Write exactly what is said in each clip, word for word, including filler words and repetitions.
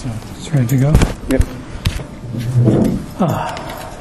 So it's ready to go? Yep. Ah.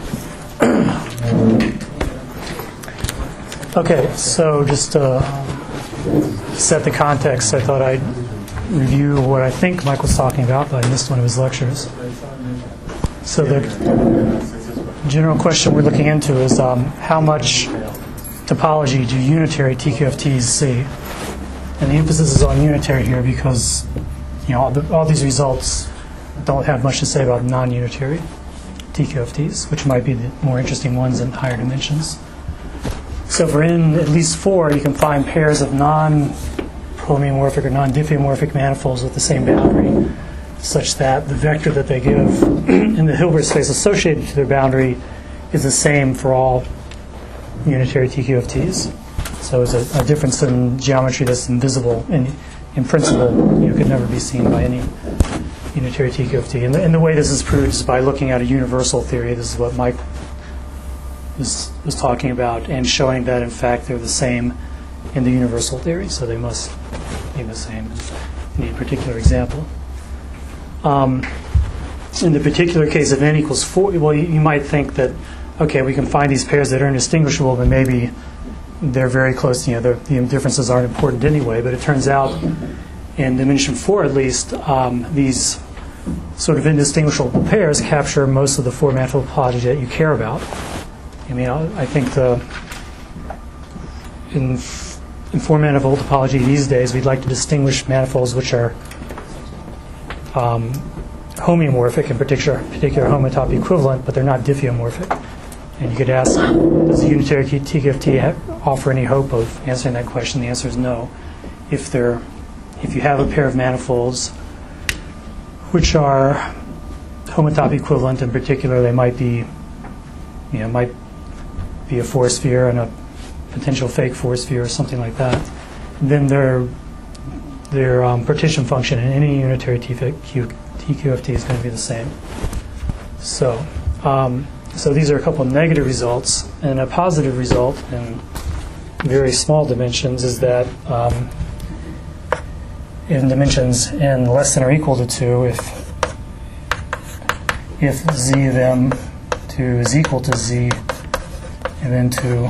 Okay, so just to set the context, I thought I'd review what I think Mike was talking about, but I missed one of his lectures. So the general question we're looking into is um, how much topology do unitary T Q F Ts see? And the emphasis is on unitary here because you know all, the, all these results don't have much to say about non-unitary T Q F Ts, which might be the more interesting ones in higher dimensions. So for n at least four, you can find pairs of non-homeomorphic or non-diffeomorphic manifolds with the same boundary, such that the vector that they give in the Hilbert space associated to their boundary is the same for all unitary T Q F Ts. So it's a, a difference in geometry that's invisible in, in principle. You know, could never be seen by any unitary T Q F T. And the, and the way this is proved is by looking at a universal theory. This is what Mike was, was talking about, and showing that in fact they're the same in the universal theory. So they must be the same in any particular example. Um, in the particular case of n equals four, well, you, you might think that, okay, we can find these pairs that are indistinguishable, but maybe they're very close. You know, the differences aren't important anyway. But it turns out, in dimension four at least, um, these sort of indistinguishable pairs capture most of the four manifold topology that you care about. I mean, I think the in, in four manifold topology these days, we'd like to distinguish manifolds which are um, homeomorphic, in particular, particular homotopy equivalent, but they're not diffeomorphic. And you could ask, does the unitary T Q F T have, offer any hope of answering that question? The answer is no. If they're, if you have a pair of manifolds which are homotopy equivalent, in particular, they might be, you know, might be a four sphere and a potential fake four sphere or something like that, then their their um, partition function in any unitary T Q F T is going to be the same. So. Um, So these are a couple of negative results, and a positive result in very small dimensions is that um, in dimensions n less than or equal to two, if if z of m two is equal to z of n two,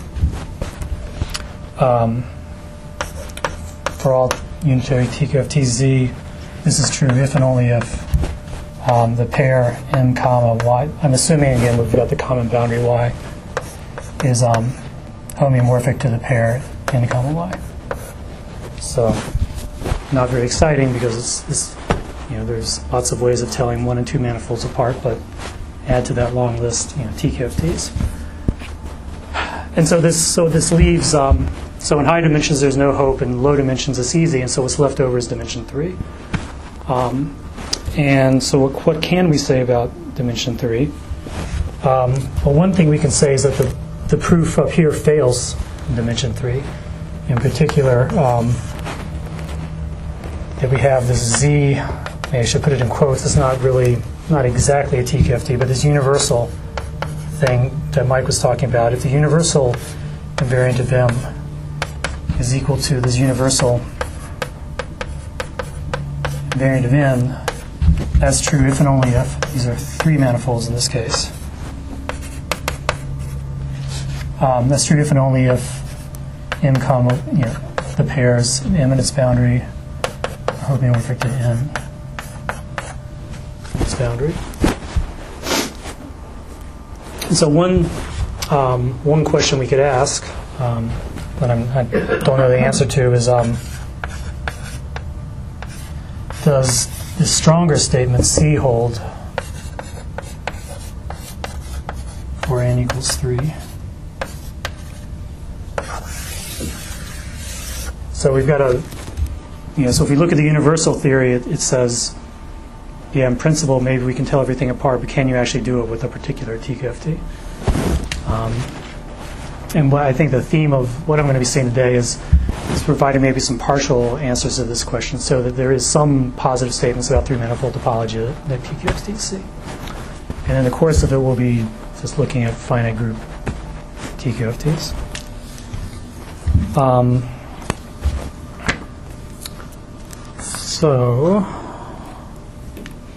um, for all unitary T Q F T z, this is true if and only if Um, the pair n comma y, I'm assuming again we've got the common boundary y, is um, homeomorphic to the pair n comma y. So not very exciting because it's, it's you know there's lots of ways of telling one and two manifolds apart, but add to that long list you know T Q F Ts. And so this so this leaves um, so in high dimensions there's no hope, in low dimensions it's easy, and so what's left over is dimension three. Um, And so what, what can we say about dimension three? Um, well, one thing we can say is that the, the proof up here fails in dimension three. In particular, um, that we have this z, maybe I should put it in quotes, it's not really, not exactly a T Q F T, but this universal thing that Mike was talking about. If the universal invariant of M is equal to this universal invariant of N, that's true if and only if these are three manifolds in this case. Um, that's true if and only if m comma you know the pairs m and its boundary are homeomorphic to n its boundary. And so one um, one question we could ask, um, but I'm, I don't know the answer to, is um, does the stronger statement C hold for n equals three? So we've got a, you know, so if we look at the universal theory, it, it says, yeah, in principle, maybe we can tell everything apart, but can you actually do it with a particular T Q F T? Um, and what I think the theme of what I'm going to be saying today is is providing maybe some partial answers to this question, so that there is some positive statements about three-manifold topology that, that T Q F Ts see. And in the course of it, we'll be just looking at finite group T Q F Ts. Um, so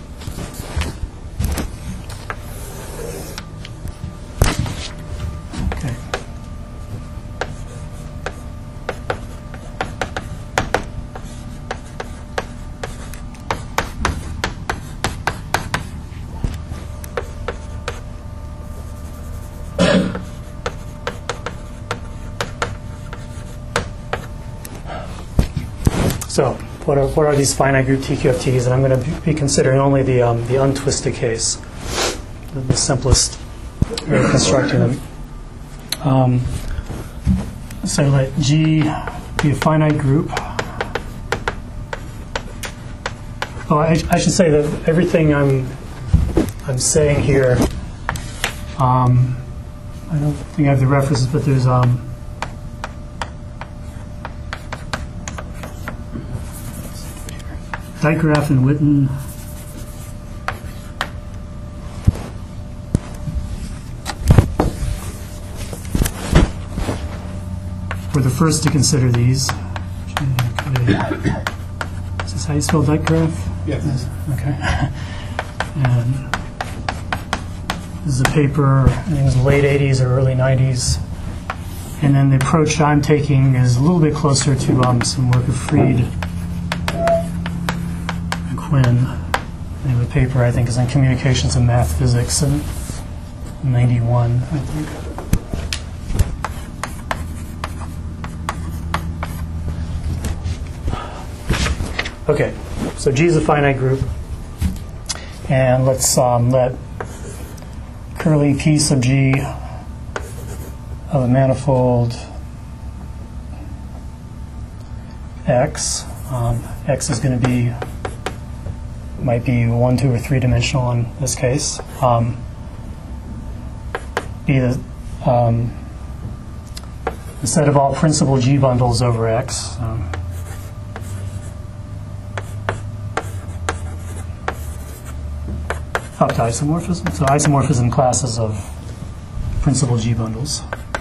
So what are, what are these finite group T Q F Ts? And I'm going to be considering only the, um, the untwisted case, the, the simplest way of constructing them. Um, so let G be a finite group. Oh, I, I should say that everything I'm I'm saying here, um, I don't think I have the references, but there's um, Dijkgraaf and Witten. We're the first to consider these. Is this how you spell Dijkgraaf? Yes. Yes. Okay. And this is a paper, I think it was late eighties or early nineties. And then the approach I'm taking is a little bit closer to um, some work of Fried and Quinn. The name of the paper, I think, is on Communications and Math Physics in ninety-one, I think. Okay, so G is a finite group. And let's um, let curly P sub G of a manifold X. Um, X is going to be, might be one, two, or three dimensional in this case. Um, be the, um, the set of all principal G bundles over X. Um, up to isomorphism. So isomorphism classes of principal G bundles.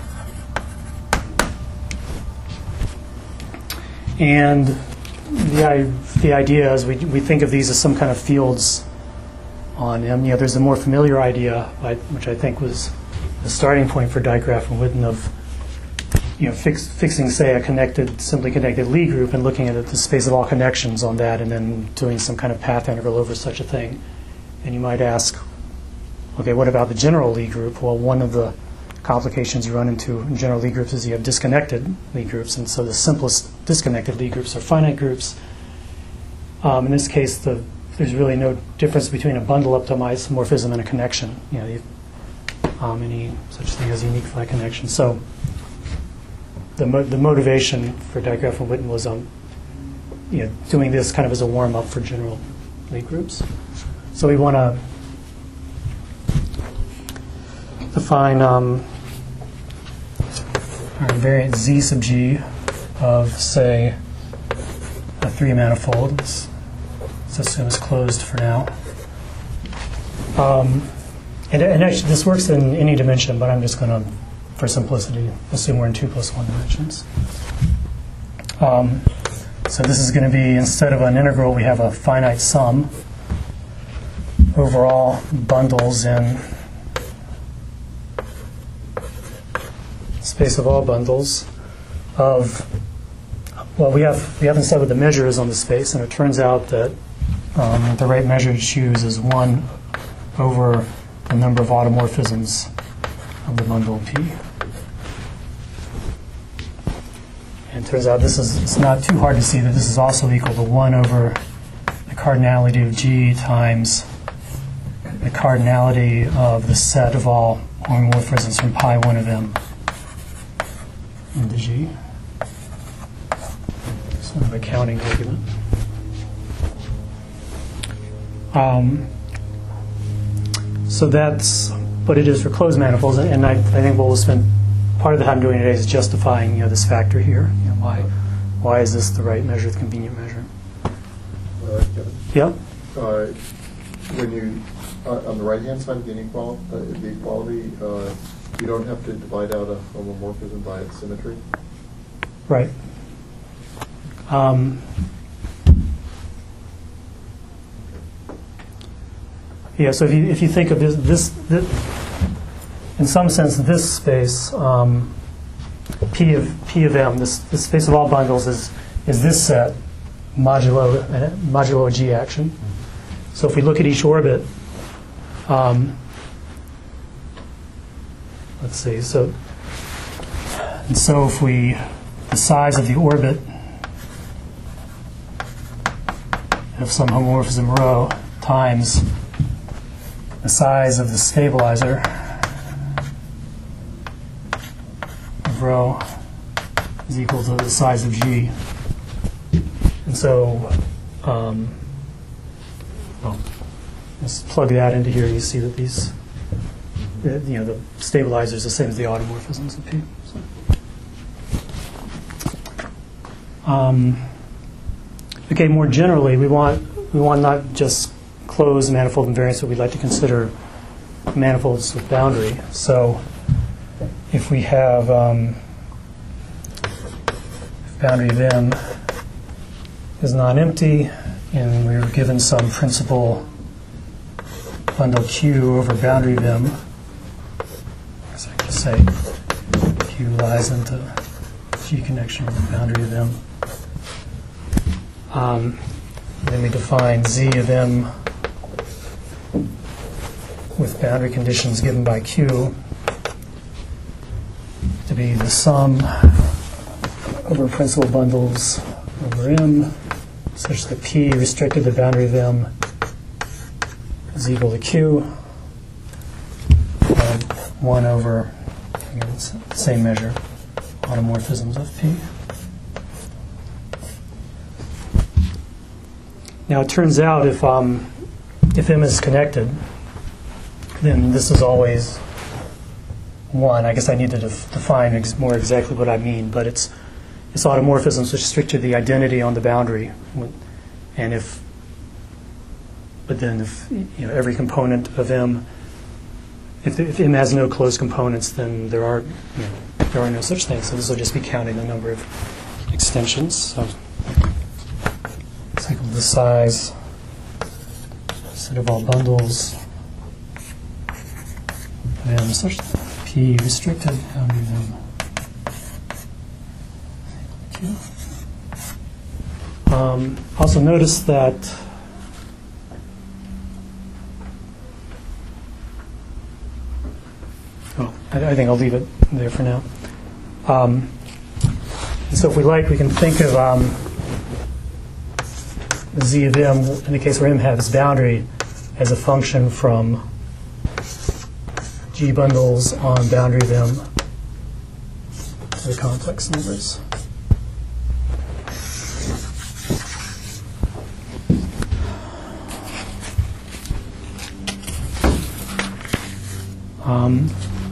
And the, I, the idea is we, we think of these as some kind of fields on M. You know, there's a more familiar idea, which I think was the starting point for Dijkgraaf and Witten, of you know, fix, fixing, say, a connected, simply connected Lie group and looking at the space of all connections on that and then doing some kind of path integral over such a thing. And you might ask, okay, what about the general Lie group? Well, one of the complications you run into in general Lie groups is you have disconnected Lie groups, and so the simplest disconnected Lie groups are finite groups. Um, in this case, the, there's really no difference between a bundle up to isomorphism and a connection. You know, you, um, any such thing as unique Phi connection. So the mo the motivation for Dijkgraaf and Witten was um, you know, doing this kind of as a warm up for general Lie groups. So we want to define um, our invariant Z sub G of, say, a three manifold. Let's, let's assume it's closed for now. Um, and, and actually, this works in any dimension, but I'm just going to, for simplicity, assume we're in two plus one dimensions. Um, so this is going to be, instead of an integral, we have a finite sum over all bundles in space of all bundles of, well, we have we haven't said what the measure is on the space, and it turns out that um, the right measure to choose is one over the number of automorphisms of the bundle P. And it turns out this is, it's not too hard to see that this is also equal to one over the cardinality of G times the cardinality of the set of all homomorphisms from pi one of M into G. Sort of a counting argument. Um, so that's what it is for closed manifolds, and I, I think what we'll spend part of the time doing today is justifying, you know, this factor here. You know, why, why is this the right measure, the convenient measure? Uh, Kevin? Yep. Uh, when you uh, on the right-hand side of the inequality, uh, the equality, uh, you don't have to divide out a homomorphism by its symmetry. Right. Um, yeah. So if you if you think of this, this, this in some sense, this space um, P of P of M, this this space of all bundles is is this set modulo uh, modulo a G action. So if we look at each orbit, um, let's see. So and so if we the size of the orbit of some homomorphism rho times the size of the stabilizer of rho is equal to the size of G. And so, um, well, just plug that into here. You see that these, the, you know, the stabilizer is the same as the automorphisms of P. So. Um, okay, more generally, we want we want not just closed manifold invariants, but we'd like to consider manifolds with boundary. So, if we have um, if boundary of M is non-empty, and we were given some principal bundle Q over boundary of M, as I could say, Q lies into G connection with the boundary of M. Um, then we define Z of M with boundary conditions given by Q to be the sum over principal bundles over M, such that P restricted to boundary of M is equal to Q, and one over, again, it's the same measure, automorphisms of P. Now it turns out if um, if M is connected, then this is always one. I guess I need to def define ex more exactly what I mean, but it's it's automorphisms which restrict to the identity on the boundary, and if but then if you know every component of M, if, if M has no closed components, then there are you know, there are no such things. So this will just be counting the number of extensions. So it's equal to the size set of all bundles of M such that P restricted boundary of M. Um, also notice that oh, I, I think I'll leave it there for now. Um, and so if we like, we can think of um, Z of M, in the case where M has boundary, as a function from G bundles on boundary of M to the complex numbers. Um,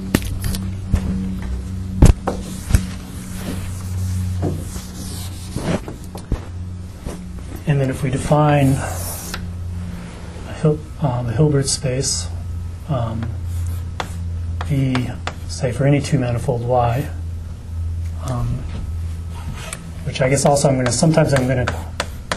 and then if we define a, Hil um, a Hilbert space, um, B, say for any two manifold Y, um, which I guess also I'm going to, sometimes I'm going to,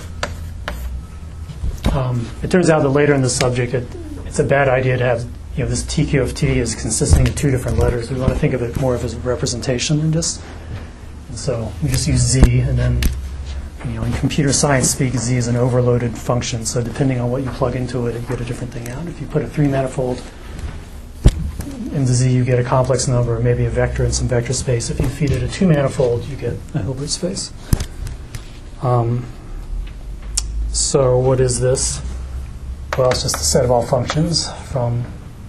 um, it turns out that later in the subject it, it's a bad idea to have you know, this T Q of T is consisting of two different letters. We want to think of it more of as a representation than just. And so we just use Z, and then, you know, in computer science speak, Z is an overloaded function. So depending on what you plug into it, you get a different thing out. If you put a three manifold into Z, you get a complex number, maybe a vector in some vector space. If you feed it a two manifold, you get a Hilbert space. Um, so what is this? Well, it's just a set of all functions from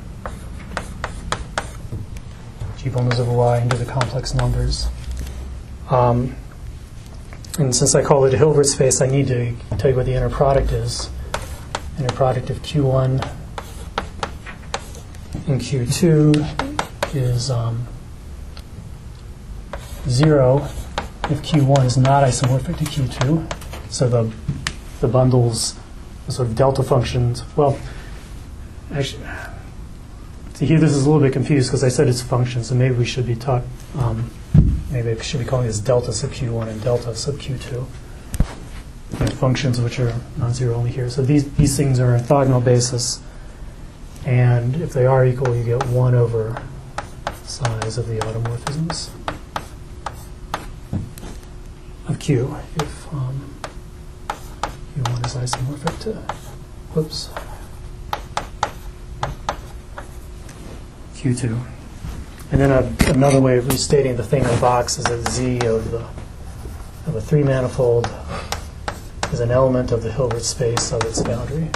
G bundles over Y into the complex numbers. Um, and since I call it a Hilbert space, I need to tell you what the inner product is. Inner product of Q one and Q two is um, zero if Q one is not isomorphic to Q two. So the, the bundles, the sort of delta functions, well, actually, see here this is a little bit confused because I said it's a function, so maybe we should be taught, um, maybe I should be calling this delta sub Q one and delta sub Q two. You know, functions which are non-zero only here. So these, these things are orthogonal basis, and if they are equal, you get one over size of the automorphisms of Q if um, Q one is isomorphic to, whoops, Q two. And then a, another way of restating the thing in the box is that Z of the of a three manifold is an element of the Hilbert space of its boundary.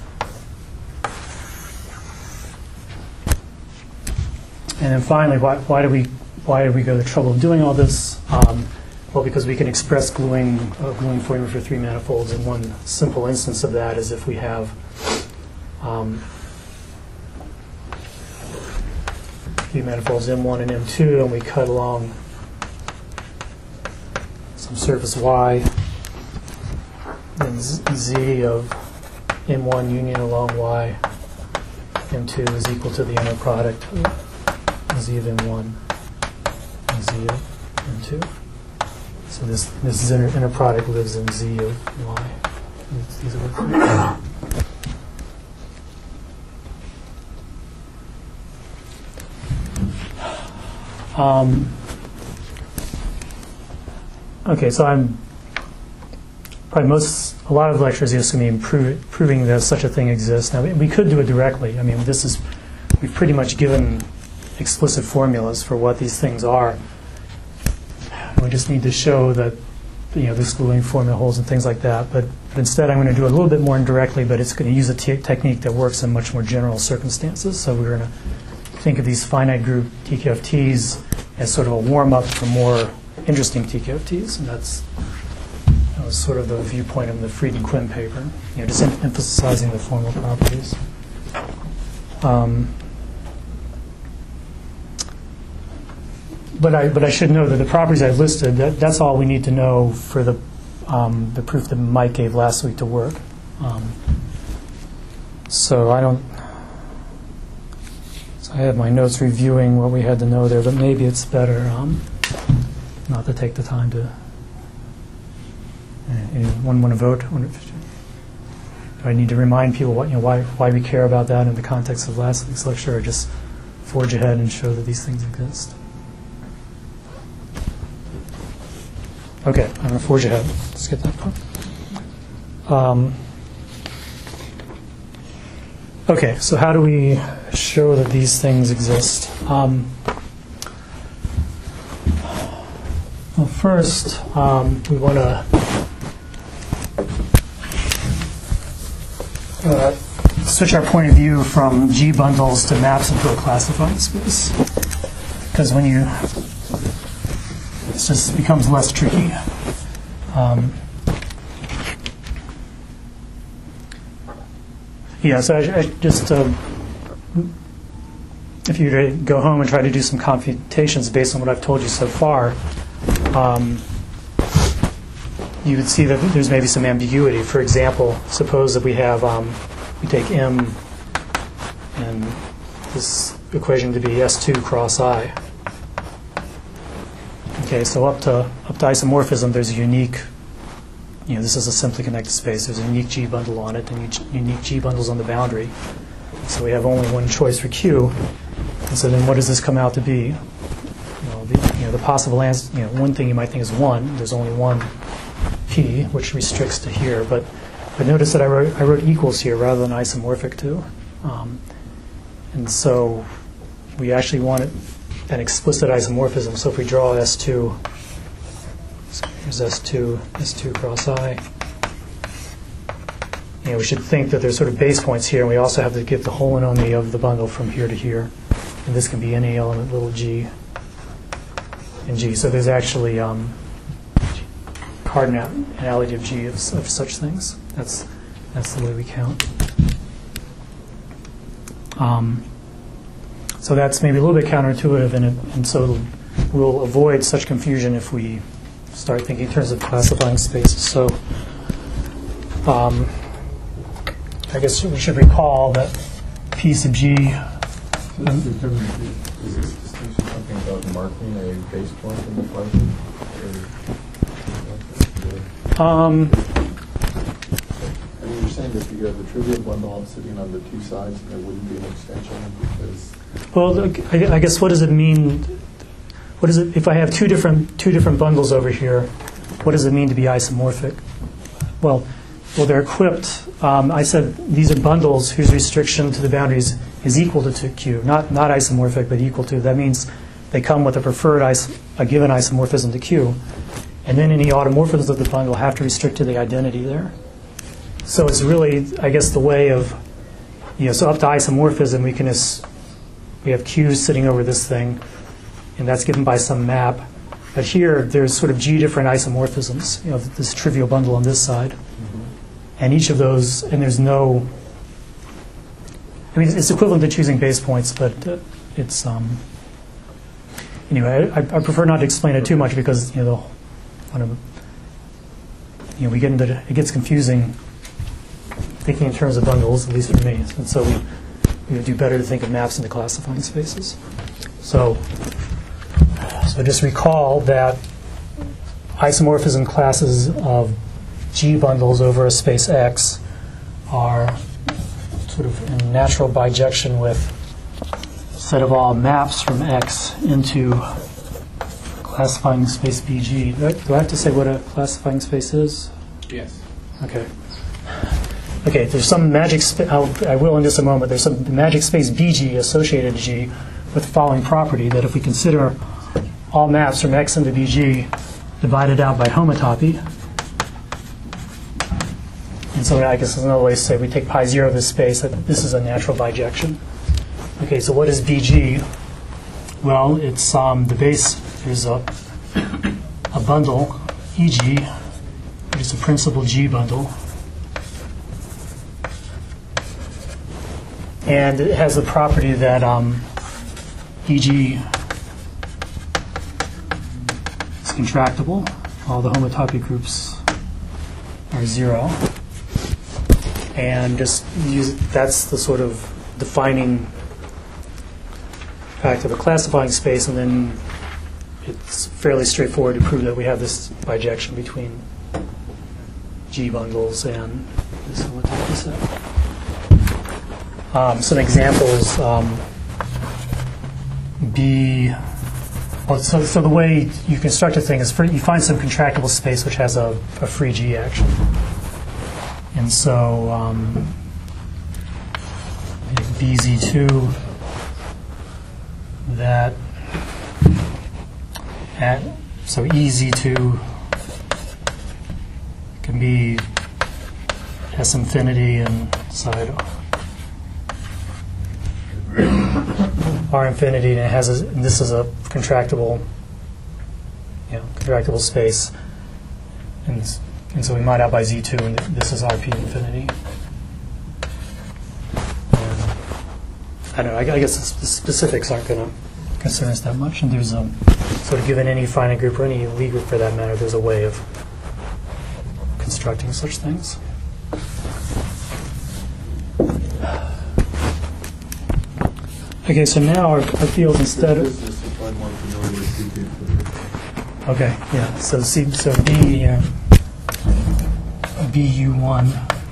And then finally, why, why do we why do we go to the trouble of doing all this? Um, well, because we can express gluing uh, gluing formula for three manifolds, and one simple instance of that is if we have um, three manifolds M one and M two, and we cut along some surface Y, then Z of M one union along Y, M two is equal to the inner product of Z of M one and Z of M two. So this this is inner, inner product lives in Z of Y. These are um, okay, so I'm probably most a lot of lectures is going to be prove, proving that such a thing exists. Now we, we could do it directly. I mean, this is we've pretty much given explicit formulas for what these things are. We just need to show that, you know, this gluing formula holds and things like that. But, but instead, I'm going to do it a little bit more indirectly, but it's going to use a te technique that works in much more general circumstances. So we're going to think of these finite group T K F Ts as sort of a warm-up for more interesting T K F Ts, and that's that was sort of the viewpoint of the Fried and Quinn paper. You know, just em emphasizing the formal properties. Um, But I, but I should know that the properties I've listed, that, that's all we need to know for the, um, the proof that Mike gave last week to work. Um, so I don't, so I have my notes reviewing what we had to know there, but maybe it's better um, not to take the time to, uh, anyone want to vote? Do I need to remind people what, you know, why, why we care about that in the context of last week's lecture, or just forge ahead and show that these things exist? Okay, I'm going to forge ahead. Let's get that part. Um, okay, so how do we show that these things exist? Um, well, first, um, we want to uh, switch our point of view from G bundles to maps into a classifying space. Because when you it just becomes less tricky. Um, yeah, so I, I just, uh, if you were to go home and try to do some computations based on what I've told you so far, um, you would see that there's maybe some ambiguity. For example, suppose that we have, um, we take M and this equation to be S two cross I. Okay, so up to up to isomorphism, there's a unique, you know, this is a simply connected space. There's a unique G bundle on it, and unique G bundles on the boundary. So we have only one choice for Q. And so then, what does this come out to be? Well, the, you know, the possible answer, you know, one thing you might think is one. There's only one P, which restricts to here. But but notice that I wrote I wrote equals here rather than isomorphic to, um, and so we actually want it. An explicit isomorphism. So if we draw S two, so here's S two, S two cross I. You know, we should think that there's sort of base points here, and we also have to give the holonomy of the bundle from here to here. And this can be any element, little g and g. So there's actually um, cardinality of g of, of such things. That's that's the way we count. Um, So that's maybe a little bit counterintuitive, and, it, and so we'll avoid such confusion if we start thinking in terms of classifying spaces. So um, I guess we should recall that P sub G. Is this distinction something about marking a base point in the function? Um, I mean, you're saying that if you have the trivial bundle sitting on the two sides, there wouldn't be an extension because. Well, I, I guess what does it mean? What is it if I have two different two different bundles over here? What does it mean to be isomorphic? Well, well, they're equipped. Um, I said these are bundles whose restriction to the boundaries is equal to Q, not not isomorphic, but equal to. That means they come with a preferred is, a given isomorphism to Q, And then any automorphisms of the bundle have to restrict to the identity there. So it's really, I guess, the way of, you know, so up to isomorphism, we can just, we have Q's sitting over this thing, and that's given by some map. But here, there's sort of G different isomorphisms, you know, this trivial bundle on this side. Mm-hmm. And each of those, and there's no, I mean, it's equivalent to choosing base points, but uh, it's, um, anyway, I, I prefer not to explain it too much because, you know, one of, you know, we get into, it gets confusing thinking in terms of bundles, at least for me. And so we, we would do better to think of maps into classifying spaces. So, so just recall that isomorphism classes of G bundles over a space X are sort of in natural bijection with a set of all maps from X into classifying space B G. Do I, do I have to say what a classifying space is? Yes. Okay. Okay, there's some magic space, I will in just a moment, there's some magic space B G associated to G with the following property, that if we consider all maps from X into B G divided out by homotopy, and so I guess there's another way to say we take pi zero of this space, that this is a natural bijection. Okay, so what is B G? Well, it's um, the base, there's a, a bundle, E G, which is a principal G bundle. And it has the property that um, E G is contractible. All the homotopy groups are zero. And just use that's the sort of defining fact of a classifying space, and then it's fairly straightforward to prove that we have this bijection between G bundles and this homotopy set. Um, some examples, um, B, well, so, so the way you construct a thing is for, you find some contractible space which has a, a free G action. And so um, B Z two that at, so E Z two can be S infinity and side R infinity, and it has a, and this is a contractible, you know, contractible space, and and so we mod out by Z two, and this is R P infinity. And I don't know. I, I guess the specifics aren't going to concern us that much. And there's a sort of given any finite group or any Lie group for that matter, there's a way of constructing such things. Okay, so now our, our field instead of okay, yeah. So C, so B, uh, B U one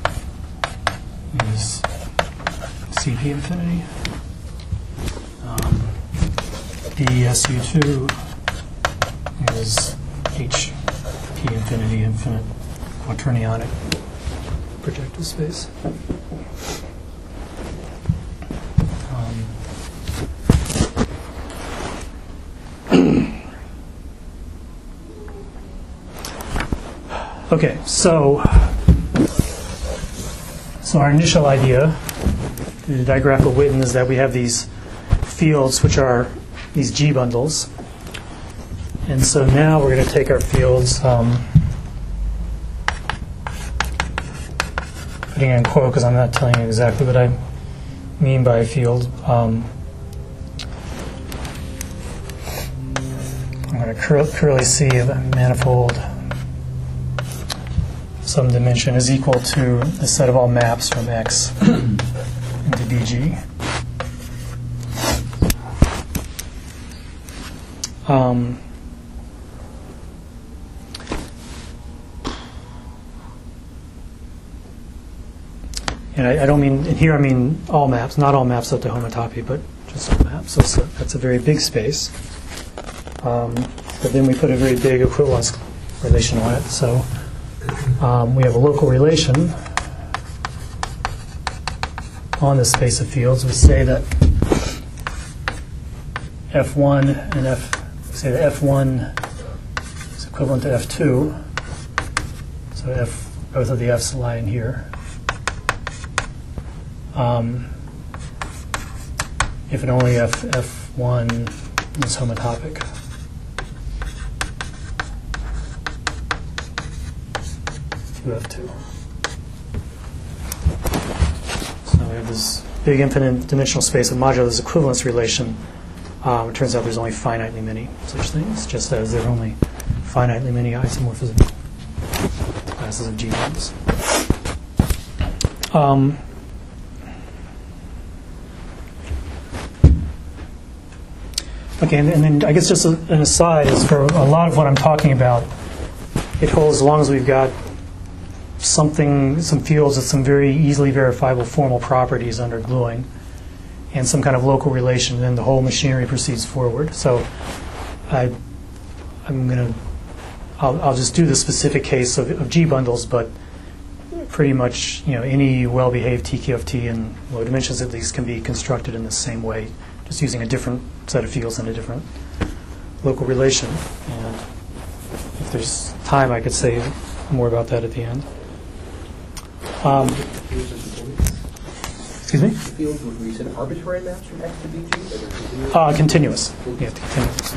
is C P infinity. Um, B S U two is H P infinity, infinite quaternionic projective space. Okay, so so our initial idea, the digraphical Witten, is that we have these fields which are these G bundles, and so now we're going to take our fields, um, putting it in quote because I'm not telling you exactly what I mean by a field. Um, I'm going to cur curly C of a manifold some dimension is equal to the set of all maps from X into B G. Um, and I, I don't mean, and here I mean all maps, not all maps up to homotopy, but just all maps. So, so that's a very big space. Um, but then we put a very big equivalence relation on it. So Um, we have a local relation on this space of fields. We say that F one and F, say that F one is equivalent to F two. So F, both of the F's lie in here. Um, if and only if F one is homotopic. To F two. So we have this big infinite dimensional space of modular this equivalence relation. Um, it turns out there's only finitely many such things, just as there are only finitely many isomorphism classes of G-ones. Um, okay, and, and then I guess just a, an aside is for a lot of what I'm talking about, it holds as long as we've got something, some fields with some very easily verifiable formal properties under gluing and some kind of local relation, then the whole machinery proceeds forward. So I, I'm going to, I'll, I'll just do the specific case of, of G bundles, but pretty much, you know, any well-behaved T Q F T in low dimensions at least can be constructed in the same way, just using a different set of fields and a different local relation. And if there's time, I could say more about that at the end. Um, excuse me? The fields would we said arbitrary maps from X to B G? Uh, continuous. Yeah, continuous.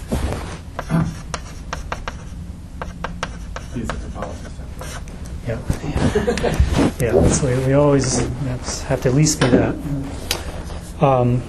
Yeah. Yeah, that's, we, we always have to at least be that. Um,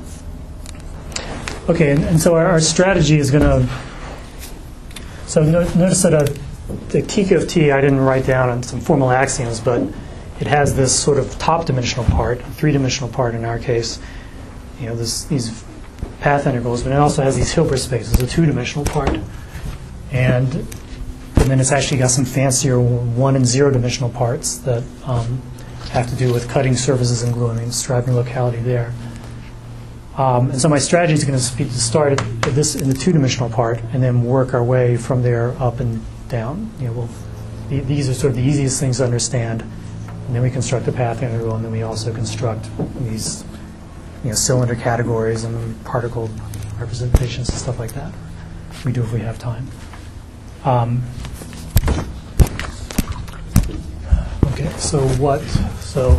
okay, and, and so our, our strategy is going to. So no, notice that a, the T Q F T I didn't write down on some formal axioms, but it has this sort of top dimensional part, three-dimensional part in our case. You know, this, these path integrals, but it also has these Hilbert spaces, a two-dimensional part, and and then it's actually got some fancier one and zero-dimensional parts that um, have to do with cutting surfaces and gluing and striping locality there. Um, and so my strategy is going to be to start at this in the two-dimensional part and then work our way from there up and down. You know, we'll, the, these are sort of the easiest things to understand. And then we construct a path integral, and then we also construct these, you know, cylinder categories and particle representations and stuff like that. We do if we have time. Um, okay, so what? So.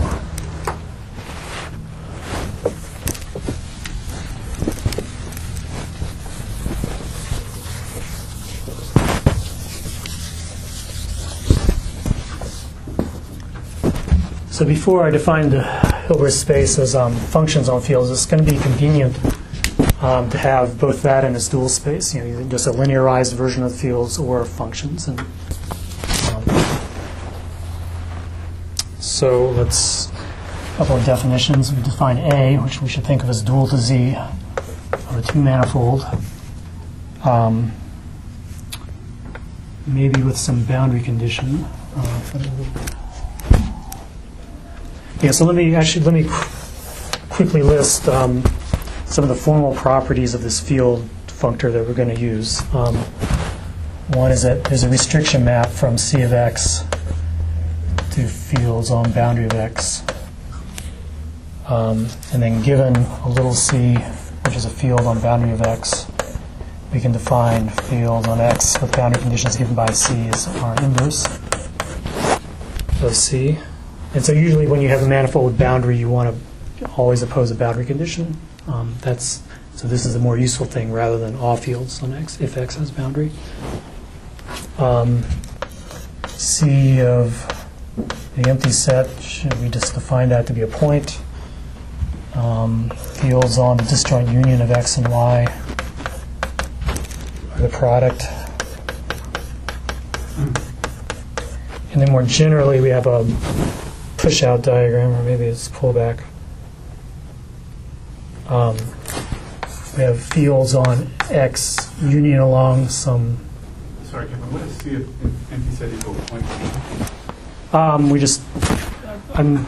So before I defined the Hilbert space as um, functions on fields, it's going to be convenient um, to have both that and its dual space. You know, either just a linearized version of the fields or functions. And um, so let's a couple of definitions. We define A, which we should think of as dual to Z of a two-manifold, um, maybe with some boundary condition. Uh, Yeah, so let me actually let me quickly list um, some of the formal properties of this field functor that we're going to use. Um, one is that there's a restriction map from C of X to fields on boundary of X, um, and then given a little c, which is a field on boundary of X, we can define fields on X with boundary conditions given by C as our inverse of C. And so usually when you have a manifold with boundary, you want to always oppose a boundary condition. Um, that's so this is a more useful thing rather than all fields on X if X has boundary. Um, C of the empty set, should we just define that to be a point? Um, fields on the disjoint union of X and Y are the product. And then more generally, we have a push-out diagram, or maybe it's pullback. Um, we have fields on X union along some. Sorry, Kevin, what is C if empty set equal to point? Um, we just, I'm,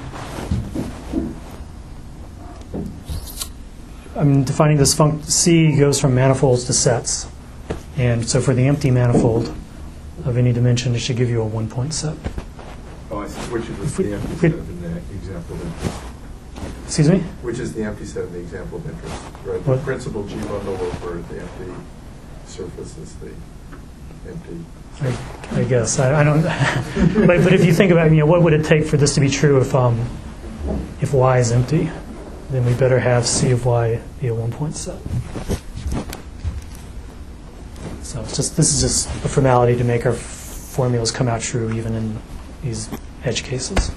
I'm defining this func. C goes from manifolds to sets, and so for the empty manifold of any dimension, it should give you a one-point set. Oh, I see. Which is we- the empty we- set of the example of interest? Excuse me? Which is the empty set of the example of interest, right? What? The principal G bundle over the empty surface is the empty. I, I guess I, I don't. but but if you think about it, you know, what would it take for this to be true if um, if y is empty? Then we better have C of y be a one-point set. So it's just this is just a formality to make our formulas come out true even in these edge cases.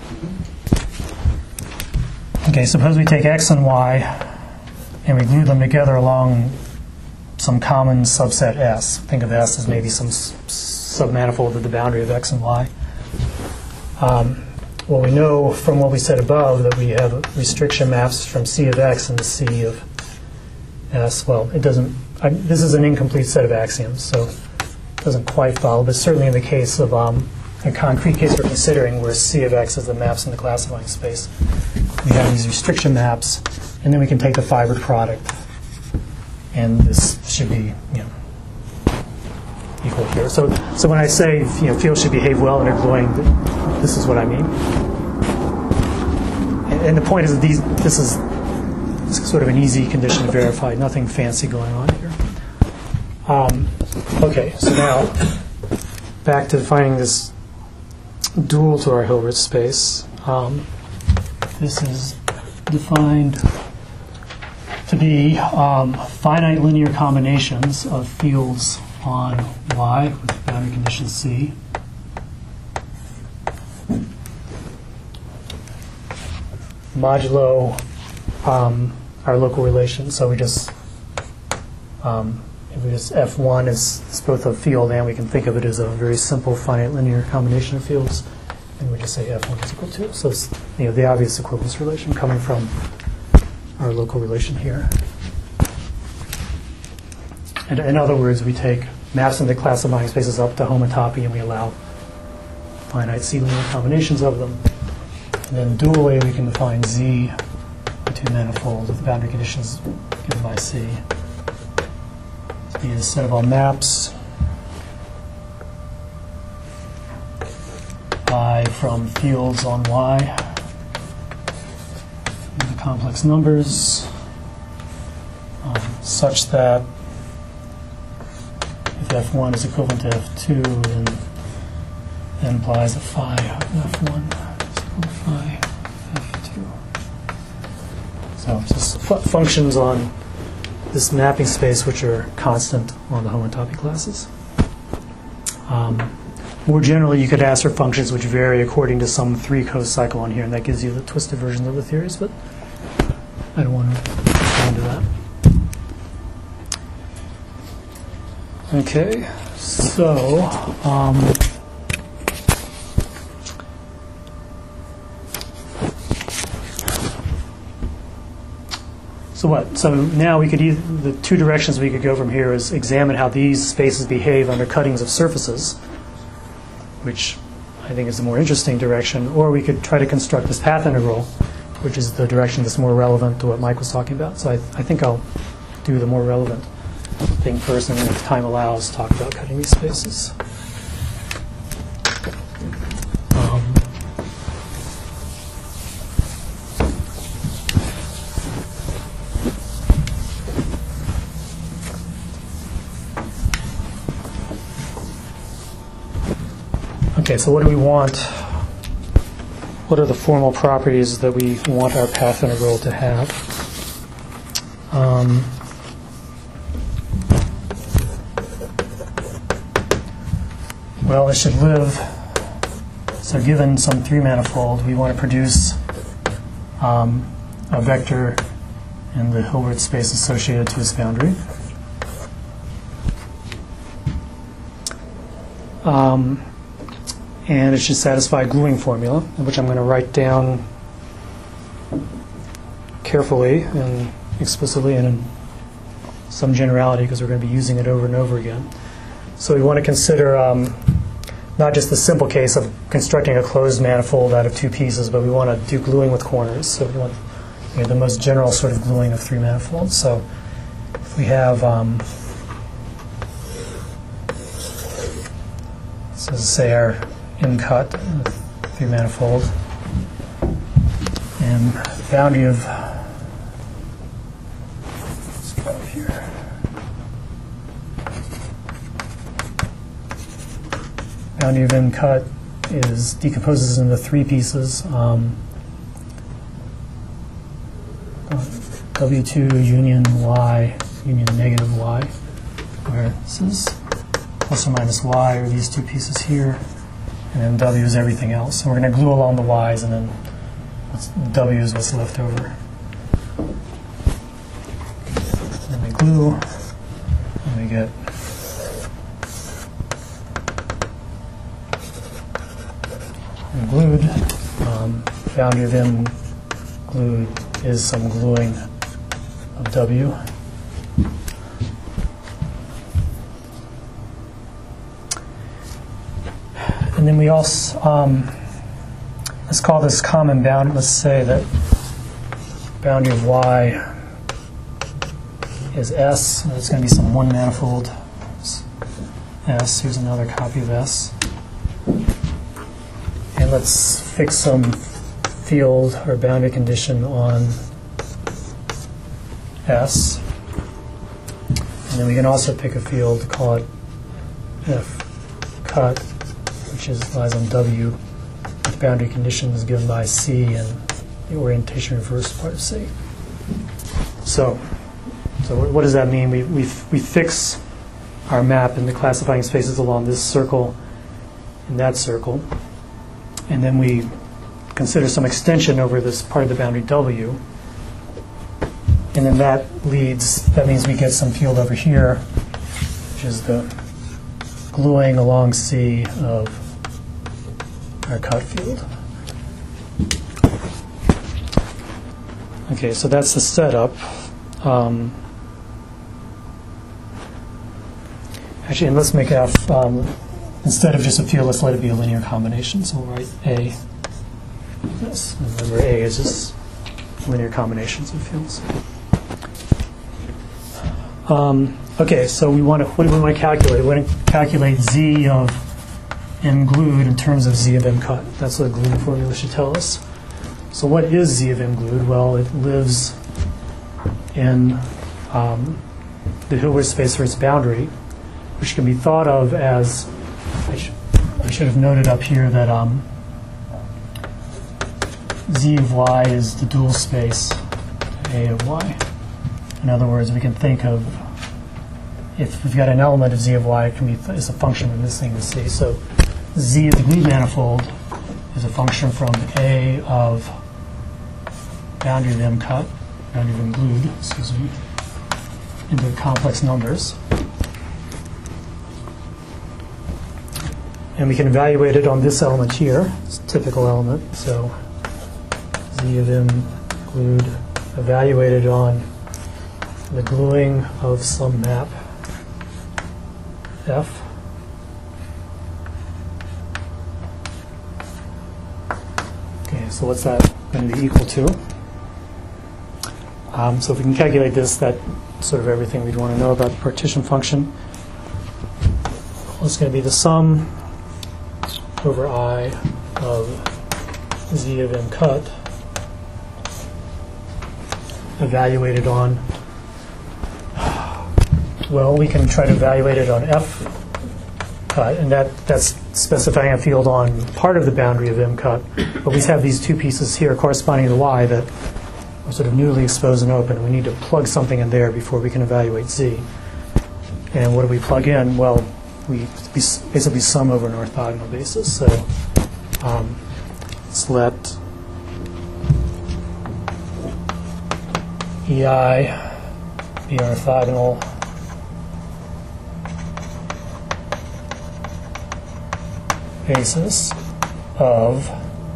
Okay, suppose we take x and y and we glue them together along some common subset S. Think of S as maybe some s- submanifold of the boundary of x and y. Um, well, we know from what we said above that we have restriction maps from C of x and C of S. Well, it doesn't. I, this is an incomplete set of axioms, so it doesn't quite follow. But certainly in the case of um, a concrete case we're considering, where C of x is the maps in the classifying space, we have these restriction maps, and then we can take the fibered product. And this should be, you know, equal here. So, so when I say, you know, fields should behave well and are gluing, this is what I mean. And, and the point is that these, this is sort of an easy condition to verify. Nothing fancy going on here. Um, okay, so now back to defining this dual to our Hilbert space. Um, this is defined to be um, finite linear combinations of fields on Y with boundary condition C. Modulo um, our local relation. So we just, um, if we just F one is, is both a field and we can think of it as a very simple finite linear combination of fields, and we just say F one is equal to. So it's, you know, the obvious equivalence relation coming from our local relation here. And in other words, we take maps into classifying spaces up to homotopy and we allow finite C linear combinations of them. And then dually we can define Z into manifold with boundary conditions given by C to be a set of all maps by from fields on Y into complex numbers um, such that if F one is equivalent to F two, then that implies that phi of F one is equal to phi of F two. So it's just fu- functions on this mapping space which are constant on the homotopy classes. Um, more generally, you could ask for functions which vary according to some three-cos cycle on here, and that gives you the twisted version of the theories, but I don't want to go into that. Okay, so um, so what? So now we could either, the two directions we could go from here is examine how these spaces behave under cuttings of surfaces, which I think is the more interesting direction, or we could try to construct this path integral, which is the direction that's more relevant to what Mike was talking about. So I, I think I'll do the more relevant thing first, and then if time allows, talk about cutting these spaces. Um, okay, so what do we want? What are the formal properties that we want our path integral to have? Um, Well, it should live, so given some three-manifold, we want to produce um, a vector in the Hilbert space associated to its boundary. Um, and it should satisfy a gluing formula, which I'm going to write down carefully and explicitly and in some generality because we're going to be using it over and over again. So we want to consider um, not just the simple case of constructing a closed manifold out of two pieces, but we want to do gluing with corners. So we want, you know, the most general sort of gluing of three manifolds. So if we have, um, so say our in-cut three manifold, and the boundary of, let's go here. boundary of M cut is decomposes into three pieces. Um, W two union Y, union negative Y, where this is plus or minus Y are these two pieces here, and then W is everything else. So we're going to glue along the Y's, and then what's, W is what's left over. And we glue, and we get and glued. Um, boundary of M glued is some gluing of W. And then we also, um, let's call this common bound. Let's say that boundary of Y is S. There's going to be some one manifold S. Here's another copy of S. And let's fix some field or boundary condition on S. And then we can also pick a field to call it F cut, which is lies on W, with boundary conditions given by C and the orientation reverse part of C. So, so what, what does that mean? We, we, we fix our map in the classifying spaces along this circle and that circle, and then we consider some extension over this part of the boundary W, and then that leads, that means we get some field over here, which is the gluing along C of our cut field. Okay, so that's the setup. Um, actually, and let's make F, um, instead of just a field, let's let it be a linear combination. So we'll write A. This. Remember, A is just linear combinations of fields. Um, okay, so we want to, what do we want to calculate? We want to calculate Z of M glued in terms of Z of M cut. That's what the gluing formula should tell us. So what is Z of M glued? Well, it lives in um, the Hilbert space for its boundary, which can be thought of as, I, sh I should have noted up here that um, Z of Y is the dual space A of Y. In other words, we can think of, if we've got an element of Z of Y, it can be th is a function of this thing to C. So Z of the glued manifold is a function from A of boundary of M cut, boundary of M glued, excuse me, into complex numbers. And we can evaluate it on this element here. It's a typical element. So Z of M glued evaluated on the gluing of some map F. Okay, so what's that going to be equal to? Um, so if we can calculate this, that's sort of everything we'd want to know about the partition function. Well, it's going to be the sum over I of Z of M cut evaluated on, well, we can try to evaluate it on F cut, and that, that's specifying a field on part of the boundary of M cut. But we have these two pieces here corresponding to Y that are sort of newly exposed and open. We need to plug something in there before we can evaluate Z. And what do we plug in? Well, we basically sum over an orthogonal basis. So um, let's let E I be orthogonal basis of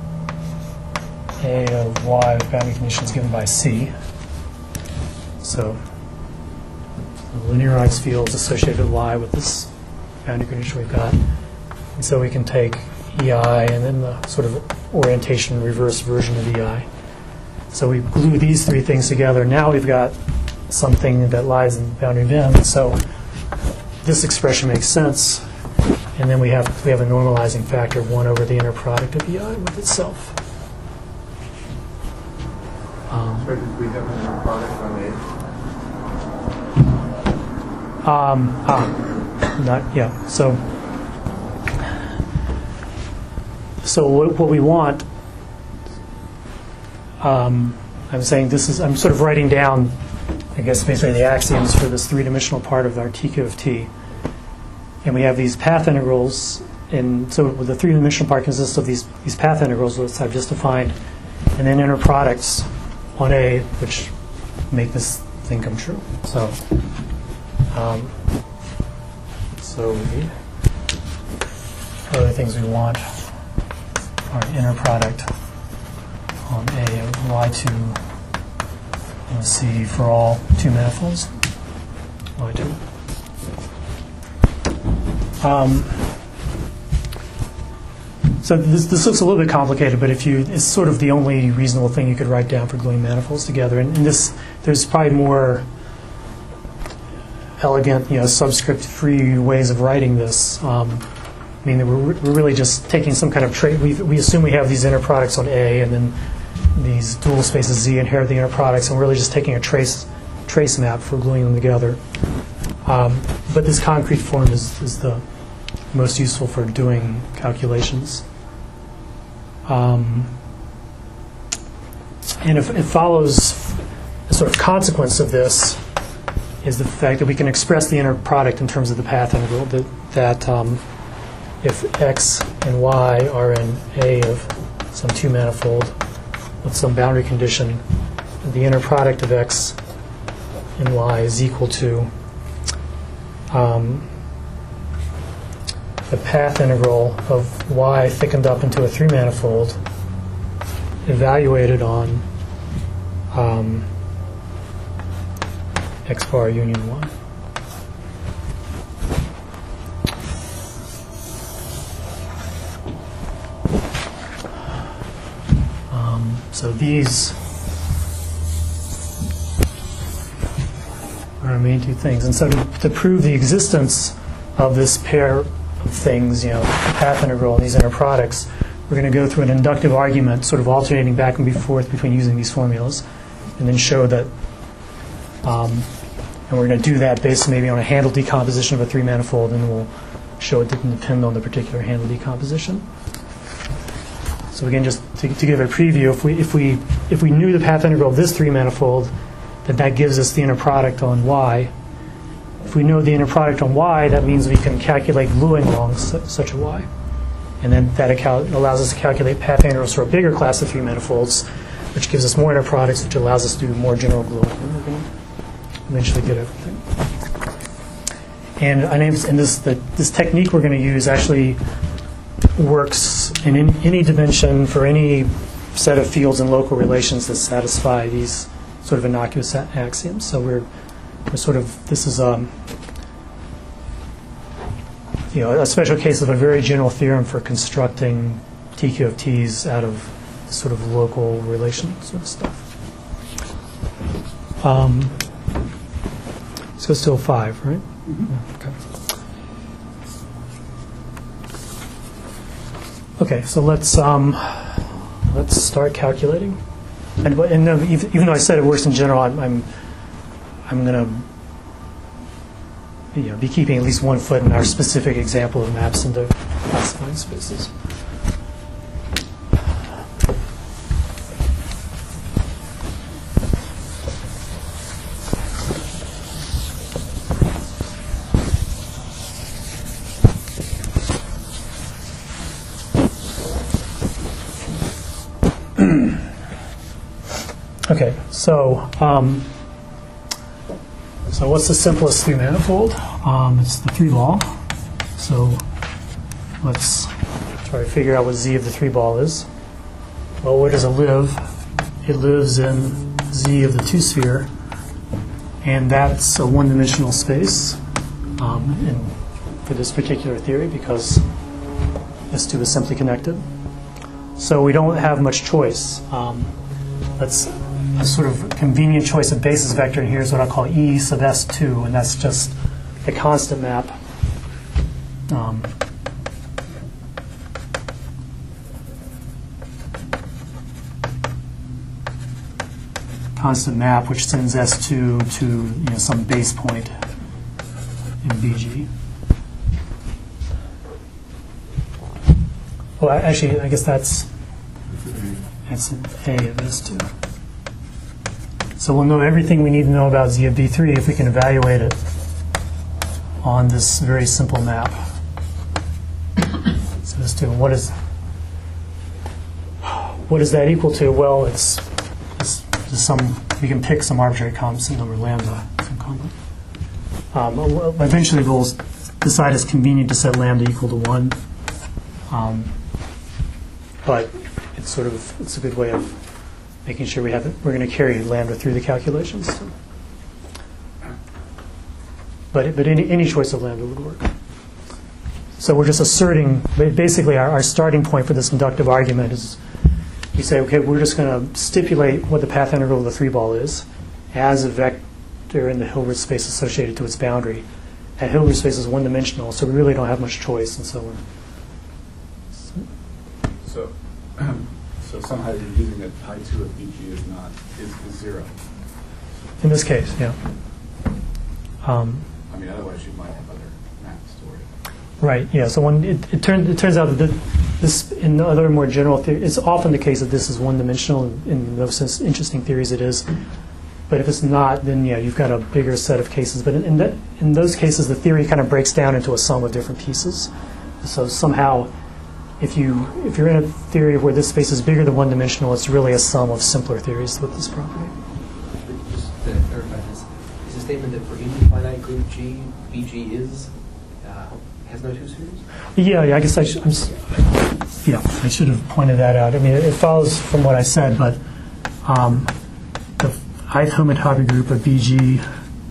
A of Y with boundary conditions given by C. So the linearized fields associated with Y with this boundary condition we've got. And so we can take E I and then the sort of orientation reverse version of E I. So we glue these three things together. Now we've got something that lies in the boundary of M. So this expression makes sense. And then we have we have a normalizing factor of one over the inner product of E I with itself. Um, So did we have an inner product on A? um, ah, not yeah. So so what, what we want, um, I'm saying this is, I'm sort of writing down, I guess, basically the axioms for this three-dimensional part of our T Q of T. And we have these path integrals, and so the three-dimensional part consists of these, these path integrals, which I've just defined, and then inner products on A, which make this thing come true. So, um, so the other things we want are inner product on A of Y two and C for all two manifolds, Y two. Um, so this, this looks a little bit complicated, but if you, it's sort of the only reasonable thing you could write down for gluing manifolds together. And, and this, there's probably more elegant, you know, subscript-free ways of writing this. Um, I mean, we're, we're really just taking some kind of trait. We we assume we have these inner products on A, and then these dual spaces Z inherit the inner products, and we're really just taking a trace trace map for gluing them together. Um, but this concrete form is, is the most useful for doing calculations. Um, and if it follows, a sort of consequence of this is the fact that we can express the inner product in terms of the path integral, that, that um, if X and Y are in A of some two manifold with some boundary condition, the inner product of X and Y is equal to Um, the path integral of Y thickened up into a three-manifold evaluated on um, X bar union Y. Um, so these are our main two things. And so to, to prove the existence of this pair of things, you know, the path integral and these inner products, we're going to go through an inductive argument, sort of alternating back and forth between using these formulas, and then show that, um, and we're going to do that based maybe on a Handel decomposition of a three-manifold, and we'll show it didn't depend on the particular Handel decomposition. So again, just to, to give a preview, if we if we if we knew the path integral of this three-manifold, then that gives us the inner product on Y. If we know the inner product on Y, that means we can calculate gluing along su such a Y. And then that account allows us to calculate path integrals for a bigger class of three manifolds, which gives us more inner products, which allows us to do more general gluing. And we're going to eventually get everything. And, I named, and this, the, this technique we're going to use actually works in, in any dimension for any set of fields and local relations that satisfy these sort of innocuous axioms. So we're, we're sort of, this is um, you know, a special case of a very general theorem for constructing T Q of T's out of sort of local relation sort of stuff. Um, so it's still five, right? Mm-hmm. Okay. Okay, so let's um, let's start calculating. And, and uh, even, even though I said it works in general, I'm I'm, I'm going to you know, be keeping at least one foot in our specific example of maps into classifying spaces. Okay, so um, so what's the simplest three manifold? Um, it's the three ball. So let's try to figure out what Z of the three ball is. Well, where does it live? It lives in Z of the two sphere, and that's a one-dimensional space um, in, for this particular theory because S two is simply connected. So we don't have much choice. Um, let's a sort of convenient choice of basis vector, and here's what I'll call E sub S two, and that's just a constant map. Um, constant map which sends S two to you know, some base point in B G. Well, actually, I guess that's that's an A of this too. So we'll know everything we need to know about Z of B three if we can evaluate it on this very simple map. So this too. What is what is that equal to? Well, it's, it's, it's some. We can pick some arbitrary constant number lambda. Some constant. Um, well, eventually, we'll decide it's convenient to set lambda equal to one. Um, but it's sort of it's a good way of making sure we have it. We're going to carry lambda through the calculations. So. But but any any choice of lambda would work. So we're just asserting basically our, our starting point for this inductive argument is you say, okay, we're just going to stipulate what the path integral of the three ball is as a vector in the Hilbert space associated to its boundary. And Hilbert space is one dimensional, so we really don't have much choice, and so we're So, so somehow you're using that pi two of B G is not, is, is zero. in this case, yeah. Um, I mean, otherwise you might have other maps to worry about. Right. Yeah. So when it, it turns it turns out that this, in other more general theory, it's often the case that this is one-dimensional. In those sense, interesting theories, it is. But if it's not, then yeah, you've got a bigger set of cases. But in in, that, in those cases, the theory kind of breaks down into a sum of different pieces. So somehow, if you if you're in a theory where this space is bigger than one-dimensional, it's really a sum of simpler theories with this property. Just to clarify this, is the statement that for any finite group G, B G is uh, has no two suitors? Yeah, yeah. I guess I should. I'm, s- yeah, I should have pointed that out. I mean, it, it follows from what I said, but um, the ith homotopy group of B G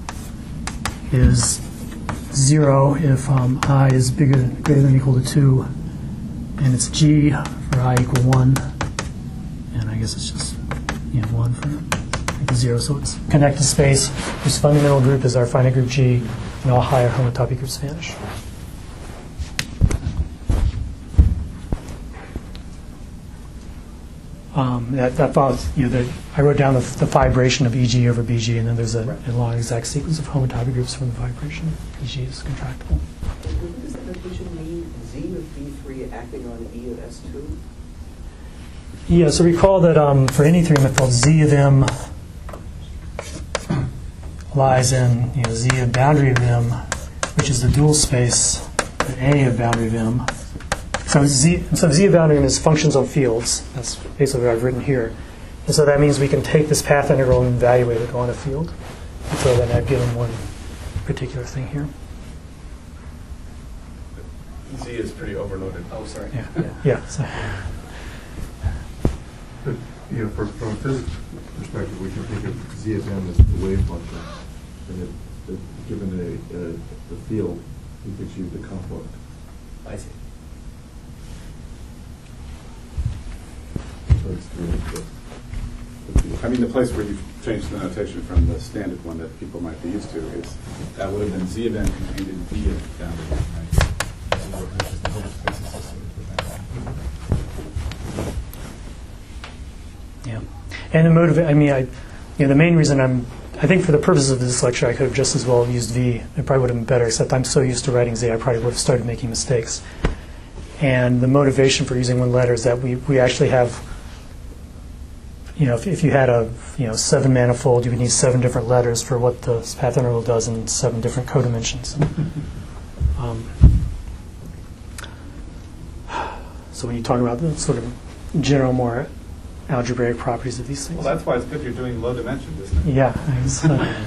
is zero if um, I is bigger than, greater than or equal to two, and it's G for I equal one, and I guess it's just you know one for equal zero. So it's connected space whose fundamental group is our finite group G, and all higher homotopy groups vanish. Um, that, that follows, you know, the, I wrote down the, the vibration of E G over B G, and then there's a, Right. a long exact sequence of homotopy groups from the vibration. E G is contractible. What does that notation mean? Z of B three acting on E of S two? Yeah, so recall that um, for any three methyl, Z of M lies in you know, Z of boundary of M, which is the dual space, the A of boundary of M. So Z, so Z of boundary of M is functions on fields. That's basically what I've written here. And so that means we can take this path integral and evaluate it on a field. And so then I've given one particular thing here. Z is pretty overloaded. Oh, sorry. Yeah, yeah. So, But, you know, from, from a physics perspective, we can think of Z of M as the wave function, and it, it, given the, uh, the field, we could use the complex. I see. So it's the, the, the field. I mean, the place where you've changed the notation from the standard one that people might be used to is, that would have been Z of M contained in B of boundary, right? Which is the whole space associated with that. yeah. And the motive, I mean, I, you know, the main reason I'm, I think for the purposes of this lecture, I could have just as well used V. It probably would have been better, except I'm so used to writing Z, I probably would have started making mistakes. And the motivation for using one letter is that we, we actually have, you know, if, if you had a, you know, seven manifold, you would need seven different letters for what the path integral does in seven different codimensions. Um, so when you talk about the sort of general, more algebraic properties of these things. Well, that's why it's good you're doing low dimension, isn't it? Yeah. I guess, uh,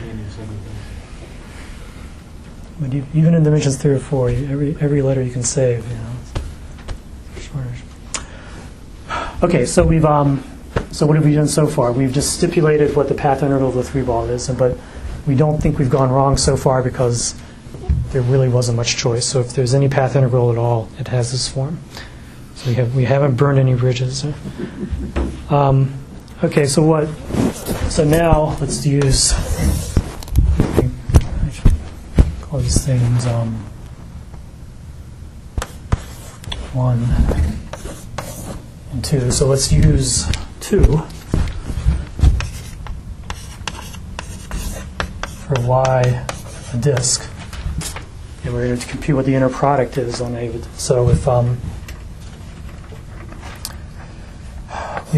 but you, even in dimensions three or four, you, every every letter you can save, you know. Shorter. Okay, so we've um, so what have we done so far? We've just stipulated what the path integral of the three ball is, but we don't think we've gone wrong so far because there really wasn't much choice. So if there's any path integral at all, it has this form. So we have we haven't burned any bridges. Um, okay, so what? So now let's use. I should call these things um, one and two. So let's use two for y a disk, and we're going to compute what the inner product is on a. So if um,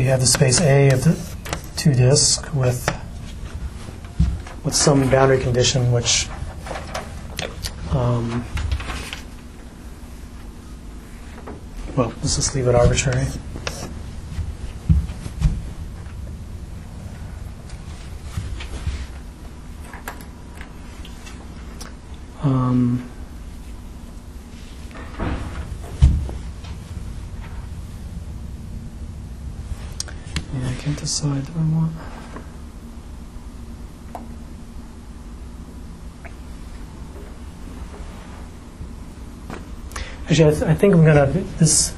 have the space A of the two disks with with some boundary condition, which um, well, let's just leave it arbitrary. Um, yeah, I can't decide what I want. Actually, I, th I think I'm gonna this,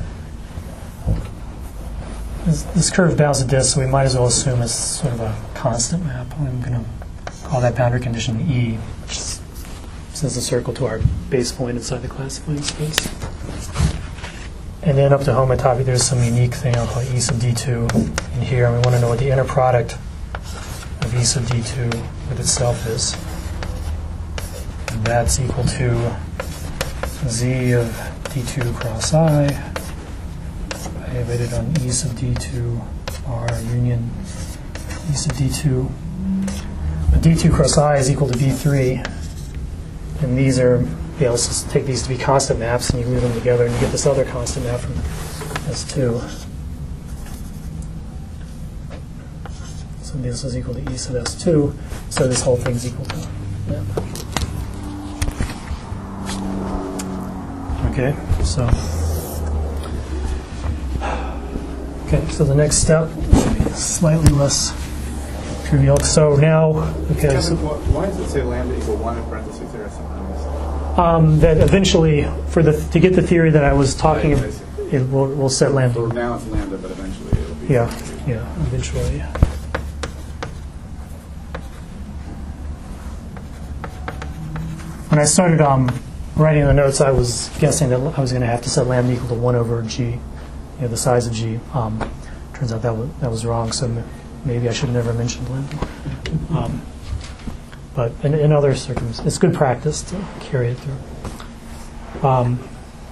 this this curve bounds a disk, so we might as well assume it's sort of a constant map. I'm gonna call that boundary condition E, which is, sends a circle to our base point inside the classifying space. And then up to homotopy, there's some unique thing I'll call E sub D two in here, and we want to know what the inner product of E sub D two with itself is. And that's equal to Z of D two cross I, evaluated on E sub D two R union E sub D two. But D two cross I is equal to V three, and these are, yeah, let's just take these to be constant maps, and you glue them together, and you get this other constant map from S two. So this is equal to E sub S two, so this whole thing's equal to map. Okay, so okay, so the next step is slightly less trivial. So now, okay, Kevin, so, wh- why does it say lambda equal one in parentheses there sometimes? um, that eventually, for the to get the theory that I was talking, Right, I see. it will will set So lambda. now it's lambda, but eventually it'll be. Yeah, yeah, eventually. When I started um, writing the notes, I was guessing that I was going to have to set lambda equal to one over G, you know, the size of G. Um, turns out that was, that was wrong, so m- maybe I should have never mentioned lambda. Um, but in, in other circumstances, it's good practice to carry it through. Um,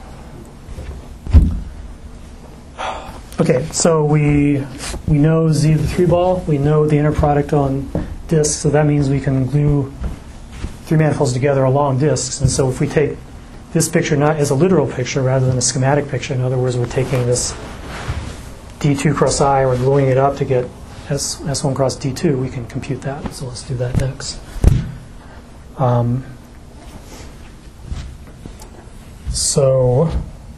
okay, so we we know Z of the three ball. We know the inner product on disks, so that means we can glue three manifolds together along disks. And so if we take this picture not as a literal picture rather than a schematic picture, in other words, we're taking this D two cross I, we're gluing it up to get S, S1 cross D two, we can compute that. So let's do that next. Um, so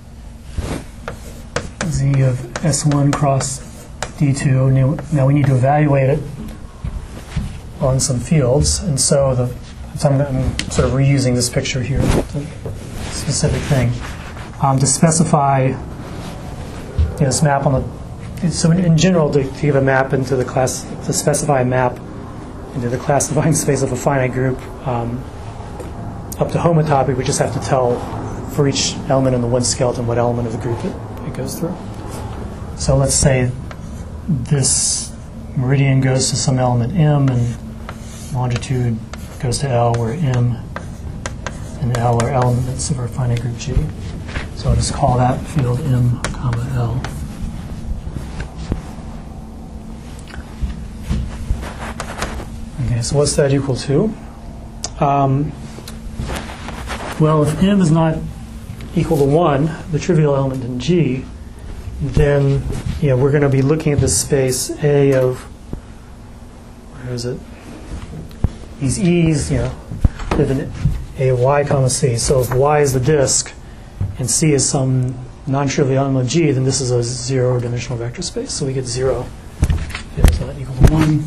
Z of S one cross D two, now, now we need to evaluate it on some fields. And so the So I'm, I'm sort of reusing this picture here, the specific thing, um, to specify, you know, this map on the. So in, in general, to, to give a map into the class, to specify a map into the classifying space of a finite group, um, up to homotopy, we just have to tell for each element in the one skeleton what element of the group it, it goes through. So let's say this meridian goes to some element M, and longitude goes to L, where M and L are elements of our finite group G. So I'll just call that field M, comma L. Okay, so what's that equal to? Um, well, if M is not equal to one, the trivial element in G, then yeah, we're going to be looking at this space A of, where is it? These E's, you know, live in A of Y comma C. So if Y is the disk and C is some non-trivial element of G, then this is a zero-dimensional vector space. So we get zero. It is not equal to one.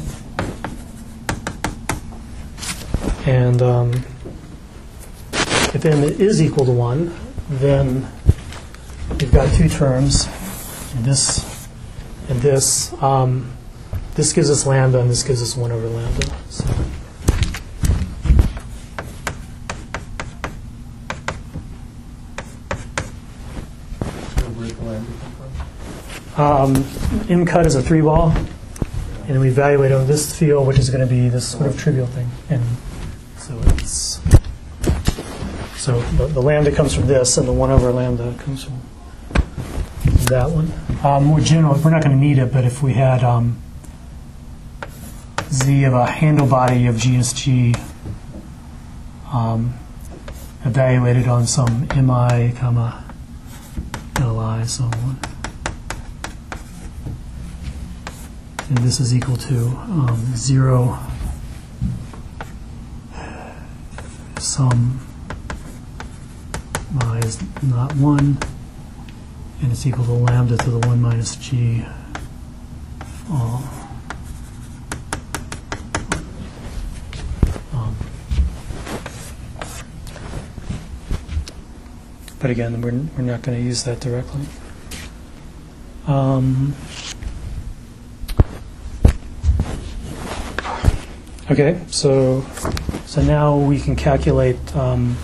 And um, if M is equal to one, then we've got two terms, this and this. Um, this gives us lambda, and this gives us one over lambda. So. Um, M cut is a three ball, and then we evaluate on this field, which is going to be this sort of trivial thing. And so it's so the, the lambda comes from this, and the one over lambda comes from that one. Um, more general, we're not going to need it, but if we had um, Z of a handle body of genus G um, evaluated on some Mi, comma, Li, so on. And this is equal to um, zero sum mi is not one, and it's equal to lambda to the one minus G all. Um, but again, we're, we're not going to use that directly. Um, okay, so so now we can calculate. Um,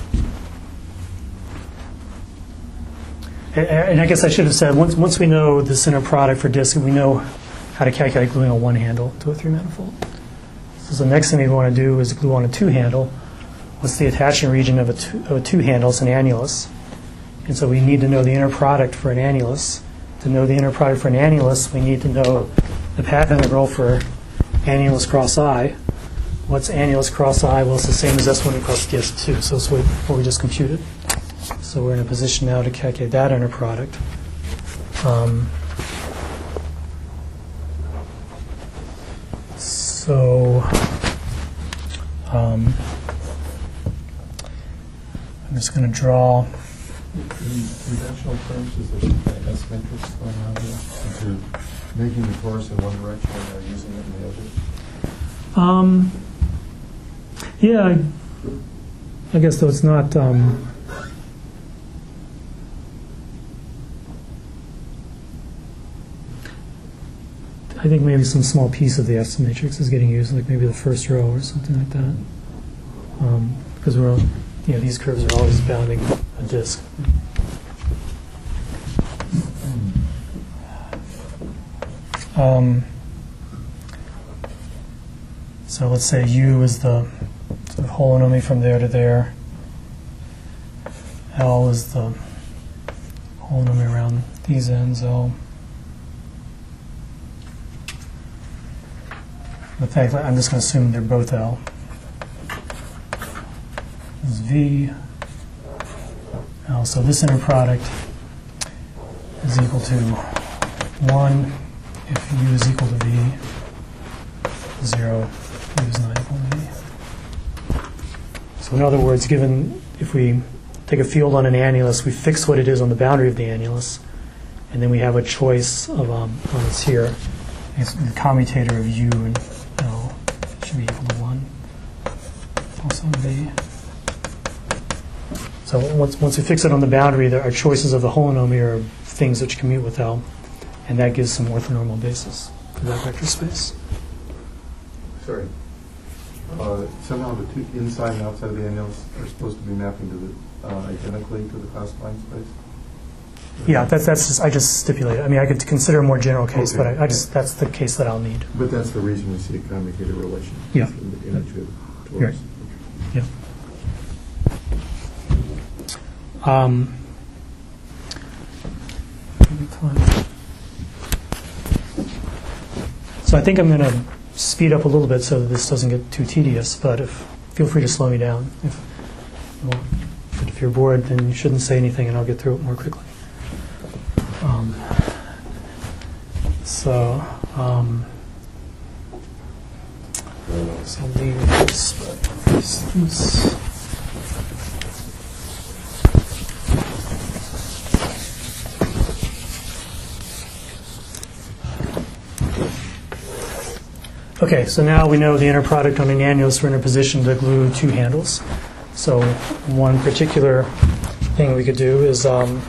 And I guess I should have said, once once we know this inner product for disk, we know how to calculate gluing a one handle to a three manifold. So the next thing we want to do is glue on a two handle. What's the attaching region of a two, of a two handle? It's an annulus. And so we need to know the inner product for an annulus. To know the inner product for an annulus, we need to know the path integral for annulus cross I. What's annulus cross I? Well, it's the same as S one across D S two, so it's what what we just computed. So we're in a position now to calculate that inner product. Um, so um, I'm just going to draw. In conventional terms, is there an S matrix going on here? Into making the torus in one direction and uh, using it in the other? Um, yeah, I, I guess though it's not. Um, I think maybe some small piece of the S matrix is getting used, like maybe the first row or something like that. Um, because we're, you know, these curves are always bounding a disk. Um, so let's say U is the sort of holonomy from there to there. L is the holonomy around these ends. L. In fact, I'm just going to assume they're both L. This is V, L. So this inner product is equal to one if U is equal to V, zero if U is not equal to V. So in other words, given if we take a field on an annulus, we fix what it is on the boundary of the annulus, and then we have a choice of um, oh, it's here. It's the commutator of U and L should be equal to one. Also V. So once once we fix it on the boundary, there are choices of the holonomy are things which commute with L, and that gives some orthonormal basis for that vector space. Sorry. Uh, somehow the two inside and outside of the annulus are supposed to be mapping to the uh, identically to the classifying space. Yeah, that's that's just I just stipulated. I mean, I could consider a more general case, Okay. but I, I just that's the case that I'll need. But that's the reason we see a commutator relation. Yeah. In, the, in each of the torus. Right. Yeah. Um, so I think I'm going to speed up a little bit so that this doesn't get too tedious. But if feel free to slow me down if you want. But if you're bored, then you shouldn't say anything, and I'll get through it more quickly. Um, so, um, so I'll leave this, but this, this. Okay, so now we know the inner product on an annulus. We're in a position to glue two handles. So one particular thing we could do is um,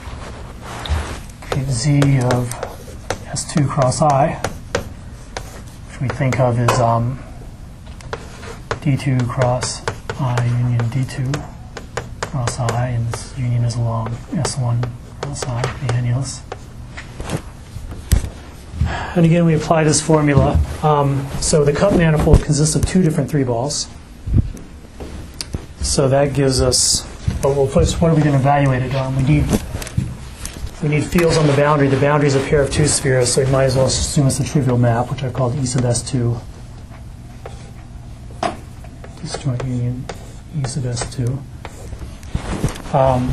Z of S two cross I, which we think of as um, D two cross I union D two cross I, and this union is along S one cross I, the annulus. And again, we apply this formula. Um, so the cup manifold consists of two different three balls. So that gives us, but well, first, what are we going to evaluate it on? We need we need fields on the boundary. The boundary is a pair of two spheres, so we might as well assume it's a trivial map, which I've called E sub S two. Disjoint union E sub S two. Um,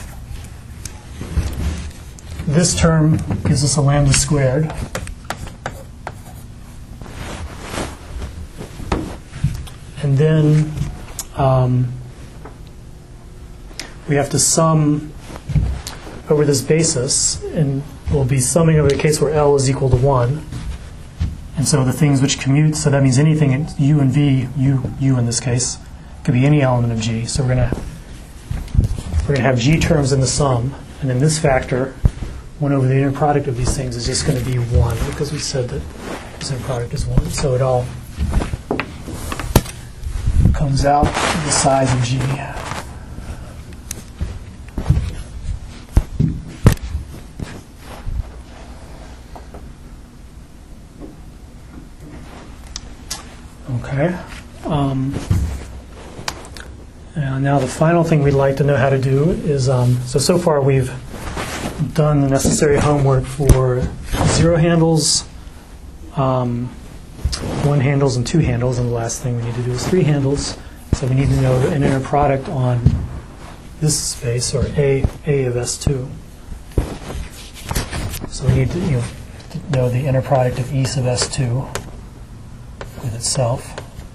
this term gives us a lambda squared. And then um, we have to sum over this basis, and we'll be summing over the case where L is equal to one. And so the things which commute, so that means anything in U and V, U, U in this case, could be any element of G. So we're going to we're going to have G terms in the sum, and then this factor, one over the inner product of these things, is just going to be one, because we said that this inner product is one. So it all comes out the size of G. Okay. Um, and now the final thing we'd like to know how to do is, um, so so far we've done the necessary homework for zero handles, um, one handles, and two handles, and the last thing we need to do is three handles. So we need to know an inner product on this space, or A, A of S two. So we need to, you know, to know the inner product of E sub S two with itself.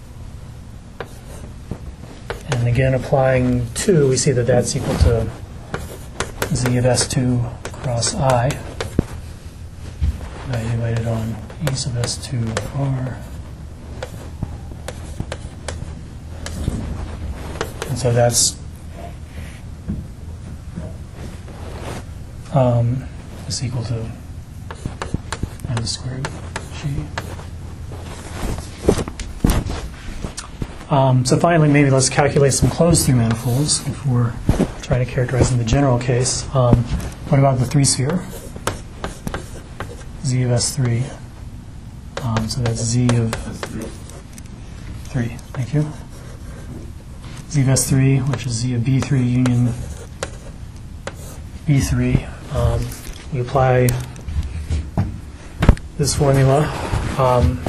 And again, applying two, we see that that's equal to Z of S two cross I, evaluated on E sub S two R. And so that's um, is equal to lambda squared G. Um, so finally, maybe let's calculate some closed-through manifolds before trying to characterize in the general case. Um, what about the three-sphere? Z of S three. Um, so that's Z of three. Thank you. Z of S three, which is Z of B three union B three. Um, we apply this formula. Um,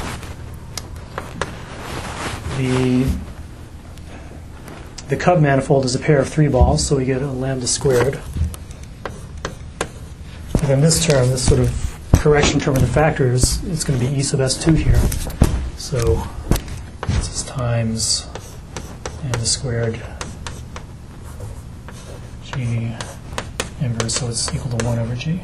The, the Cub manifold is a pair of three balls, so we get a lambda squared. And then this term, this sort of correction term of the factors, it's going to be E sub S two here. So this is times lambda squared G inverse, so it's equal to one over G.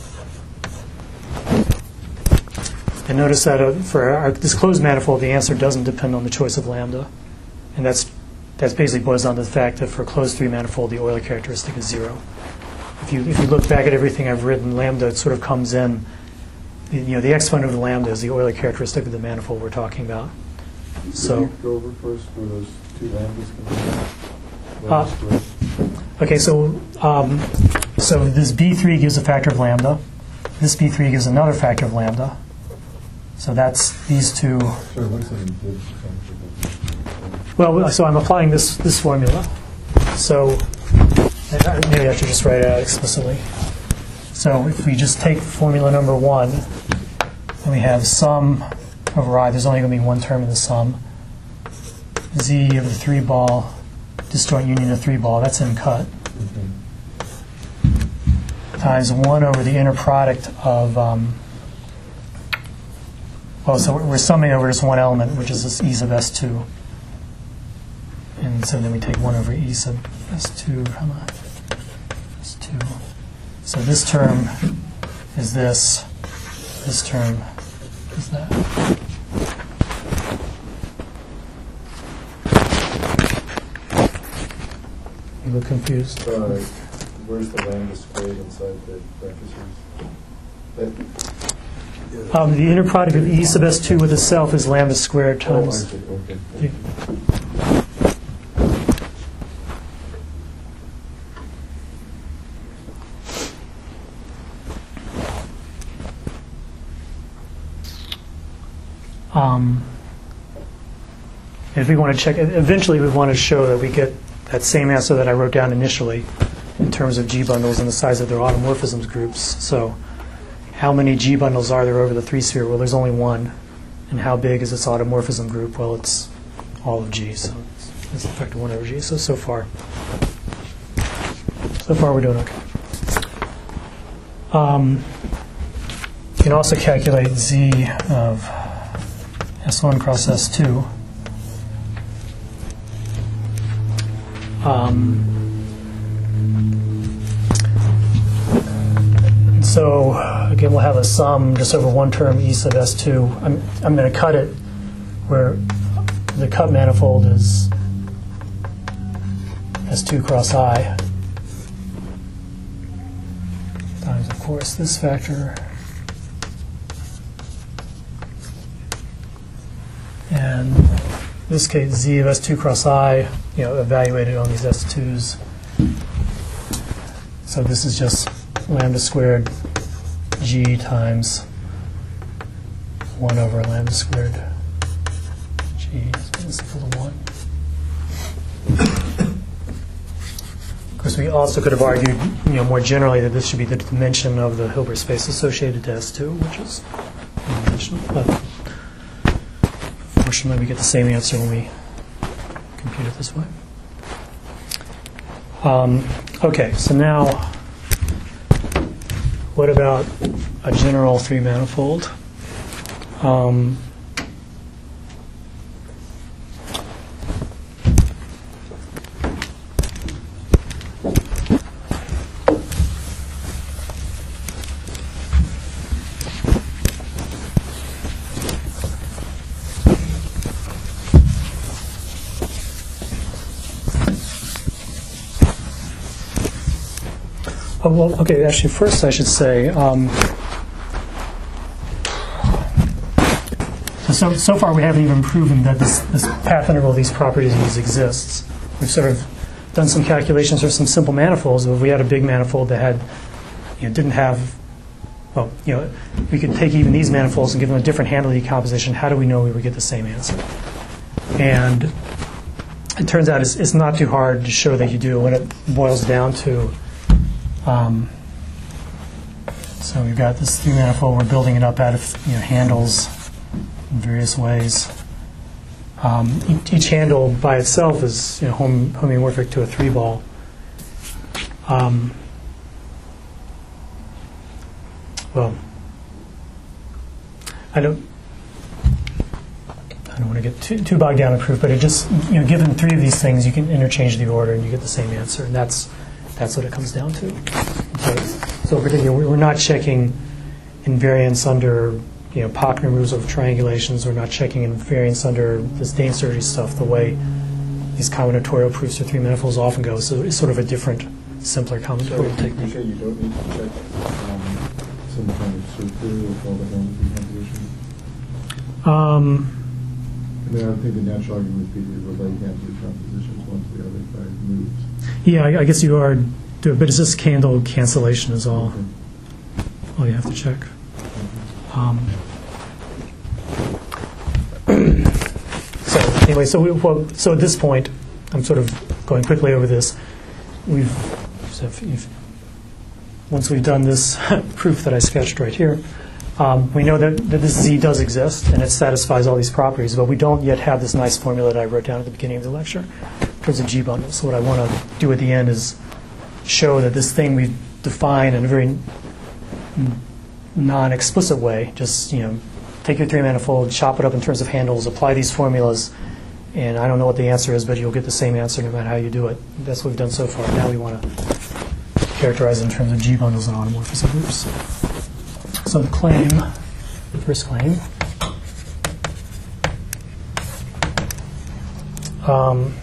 And notice that uh, for our, this closed manifold, the answer doesn't depend on the choice of lambda. And that's that's basically boils down to the fact that for a closed three manifold, the Euler characteristic is zero. If you if you look back at everything I've written, lambda sort of comes in. You know, the exponent of the lambda is the Euler characteristic of the manifold we're talking about. So. Can you go over first where those two lambdas come Uh, from? okay, so um, so this B three gives a factor of lambda. This B three gives another factor of lambda. So that's these two. Sure, what's it include? Well, so I'm applying this this formula. So maybe I should just write it out explicitly. So if we just take formula number one, and we have sum over I, there's only going to be one term in the sum. Z of the three ball, disjoint union of three ball, that's in cut. Mm-hmm. Times one over the inner product of, um, well, so we're summing over this one element, which is this E sub S two. And so then we take one over E sub S two, comma, S two. So this term is this, this term is that. You look confused? Uh, where's the lambda squared inside the parentheses? That, Um, the inner product of E sub S two with itself is lambda squared oh, I times. see. Okay. Yeah. Um, if we want to check, eventually we want to show that we get that same answer that I wrote down initially. in terms of G bundles and the size of their automorphisms groups. So how many G bundles are there over the three sphere? Well, there's only one. And how big is its automorphism group? Well, it's all of G, so it's, it's in fact one over G. So, so far, so far we're doing okay. Um, you can also calculate Z of S one cross S two. Um, so again, we'll have a sum just over one term E sub S two. I'm, I'm going to cut it where the cut manifold is S two cross I times, of course, this factor. And in this case, Z of S two cross I, you know, evaluated on these S twos. So this is just lambda squared G times one over lambda squared G is equal to one. Of course, we also could have argued, you know, more generally that this should be the dimension of the Hilbert space associated to S two, which is one-dimensional. But fortunately, we get the same answer when we compute it this way. Um, okay, so now, what about a general three-manifold? Um, Oh, well, okay, actually, first I should say, um, so, so far we haven't even proven that this, this path integral of these properties exists. We've sort of done some calculations for some simple manifolds. If we had a big manifold that had, you know, didn't have, well, you know, we could take even these manifolds and give them a different handle decomposition. How do we know we would get the same answer? And it turns out it's, it's not too hard to show that you do when it boils down to. Um, so we've got this three manifold. We're building it up out of, you know, handles in various ways. Um, each, each handle by itself is, you know, hom homeomorphic to a three ball. Um, well, I don't. I don't want to get too, too bogged down in proof, but it just, you know, given three of these things, you can interchange the order and you get the same answer, and that's. That's what it comes down to. Okay. So, in particular, we're not checking invariance under, you know, Pochner rules of triangulations. We're not checking invariance under this Dane-Sturgis stuff the way these combinatorial proofs for three manifolds often go. So, it's sort of a different, simpler combinatorial so technique. You say you don't need to check um, some kind of supertheory with all the handle decomposition? Um, I mean, I would think the natural argument would be that we're letting handle decompositions once the other side moves. yeah, I, I guess you are, do, but it's just handle cancellation is all. Okay. All you have to check. Um, so anyway, so we, well, so at this point, I'm sort of going quickly over this. We've so if, if, once we've done this proof that I sketched right here, um, we know that, that this Z does exist and it satisfies all these properties, but we don't yet have this nice formula that I wrote down at the beginning of the lecture in terms of G bundles. So what I want to do at the end is show that this thing we define in a very non-explicit way, just, you know, take your three manifold, chop it up in terms of handles, apply these formulas, and I don't know what the answer is, but you'll get the same answer no matter how you do it. That's what we've done so far. Now we want to characterize it in terms of G bundles and automorphism groups. So the claim, the first claim, um,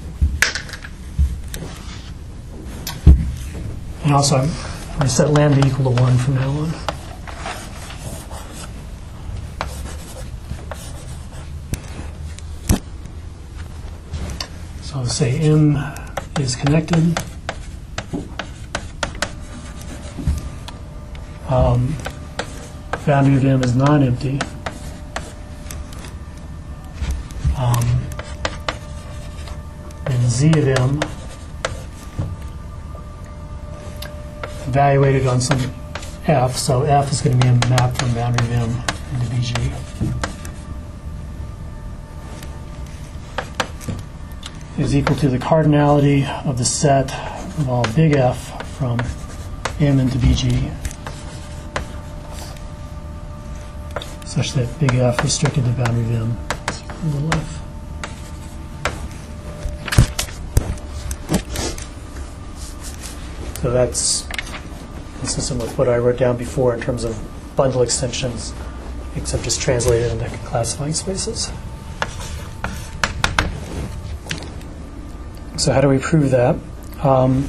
and also I'm going to set lambda equal to one from now on. So I'll say M is connected. Um, boundary of M is non-empty. Um, and Z of M evaluated on some f, so f is going to be a map from boundary of M into B G. Is equal to the cardinality of the set of all big F from M into B G, such that big F restricted to boundary of M is equal to little f. So that's consistent with what I wrote down before in terms of bundle extensions, except just translated into classifying spaces. So how do we prove that? Um,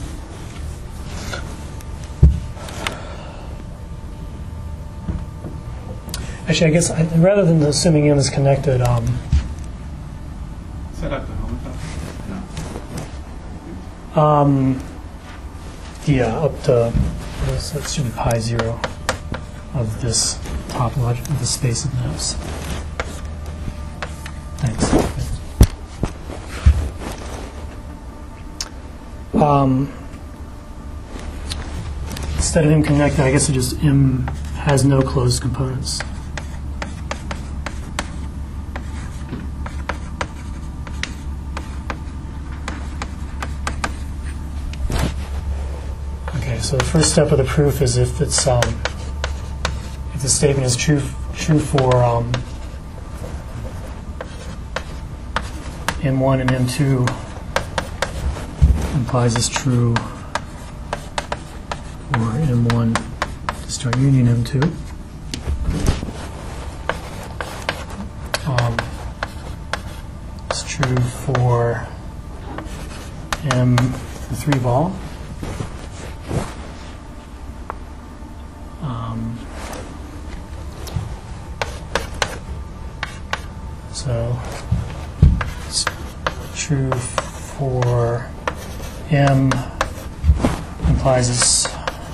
actually, I guess I, rather than assuming M is connected, um, Set up the homotopy? No. um, yeah, up to, so it should be pi zero of this topology of the space of maps. Thanks. Um, instead of M connected, I guess it just M has no closed components. Okay, so the first step of the proof is if it's um, if the statement is true true for um, M one and M two. Implies is true for M one to start union M two. Um, it's true for M the three ball. Um, so it's true for M implies it's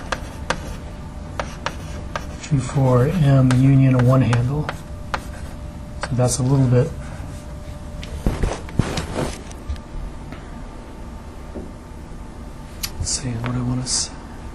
true for M union a one handle. So that's a little bit let's see what I want to say.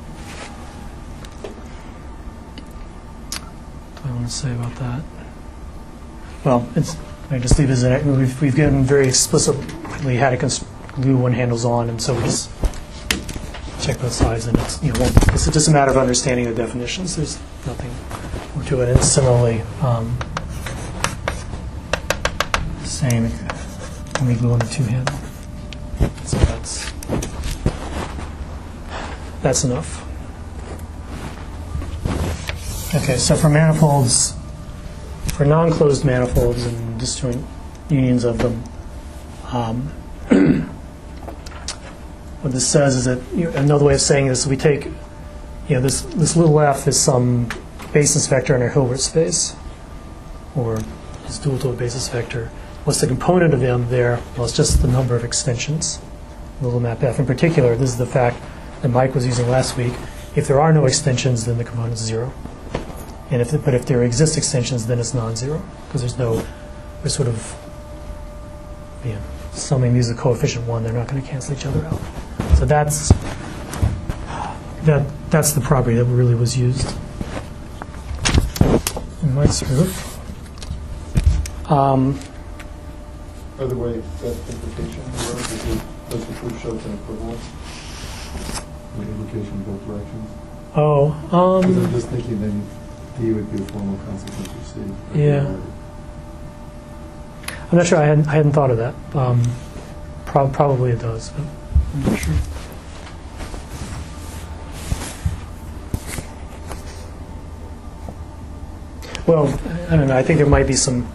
What do I want to say about that? Well, it's I just leave it as an, we've we've given very explicitly how to construct glue one handles on, and so we just check both sides, and it's you know it's just a matter of understanding the definitions. There's nothing more to it. And similarly, um, same when we glue on the two handle. So that's that's enough. Okay, so for manifolds, for non-closed manifolds and disjoint unions of them. Um, What this says is that you know, another way of saying this, we take, you know, this this little f is some basis vector in our Hilbert space, or is dual to a basis vector. What's the component of M there? Well, it's just the number of extensions. Little map f. In particular, this is the fact that Mike was using last week. If there are no extensions, then the component is zero. And if but if there exist extensions, then it's non-zero because there's no there's sort of you know, summing these as a coefficient one. They're not going to cancel each other out. So that's that. That's the property that really was used in Mike's proof. Um, By the way, that implication does the does the proof show an equivalence? The implication in both directions. oh, Because I'm um, just thinking then D would be a formal consequence of C. Yeah. I'm not sure. I hadn't. I hadn't thought of that. Um, prob- probably it does, but I'm not sure. Well, I don't know. I think there might be some.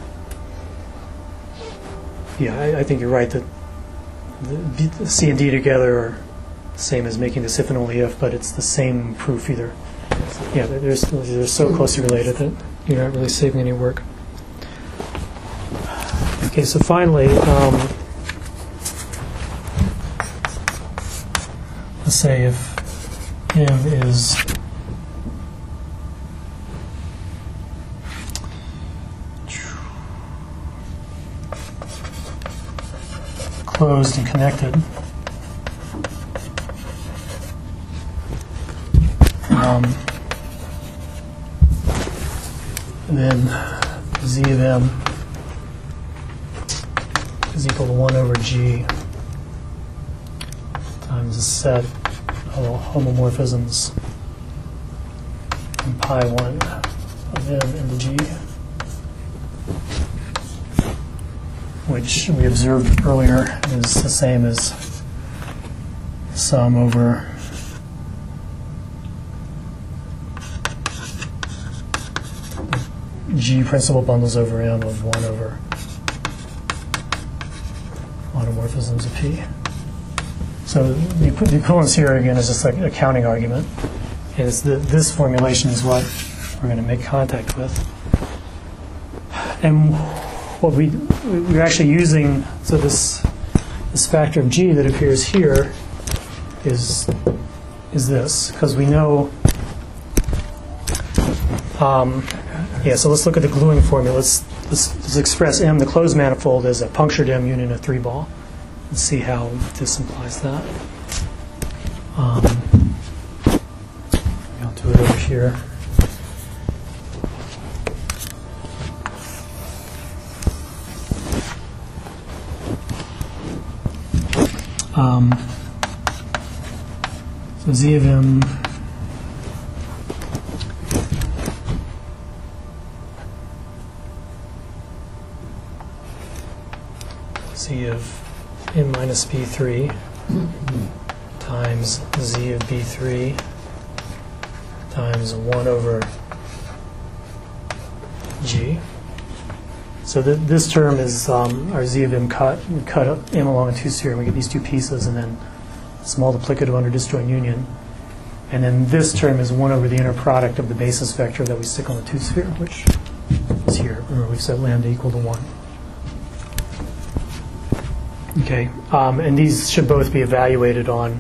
Yeah, I, I think you're right that the, B- the C and D together are the same as making this if and only if, but it's the same proof either. Yeah, they're, they're, they're so closely related that you're not really saving any work. Okay, so finally, um, let's say if M is closed and connected, Um, and then Z of M is equal to one over G times the set of homomorphisms in pi one of M into G, which we observed earlier is the same as sum over G principal bundles over M of one over monomorphisms of P. So the, the equivalence here again is just like a counting argument. Is that this formulation is what we're going to make contact with, and what we we're actually using. So this this factor of G that appears here is is this, because we know. Um, yeah. So let's look at the gluing formula. Let's, let's let's express M, the closed manifold, as a punctured M union of three ball, and see how this implies that. Um, I'll do it over here. Um, so Z of M Z of M minus B three times Z of B three times one over G. So th this term is um, our Z of M cut. We cut up M along a two-sphere, and we get these two pieces, and then it's multiplicative under disjoint union. And then this term is one over the inner product of the basis vector that we stick on the two-sphere, which is here. Remember, we've set lambda equal to one. Okay, um, and these should both be evaluated on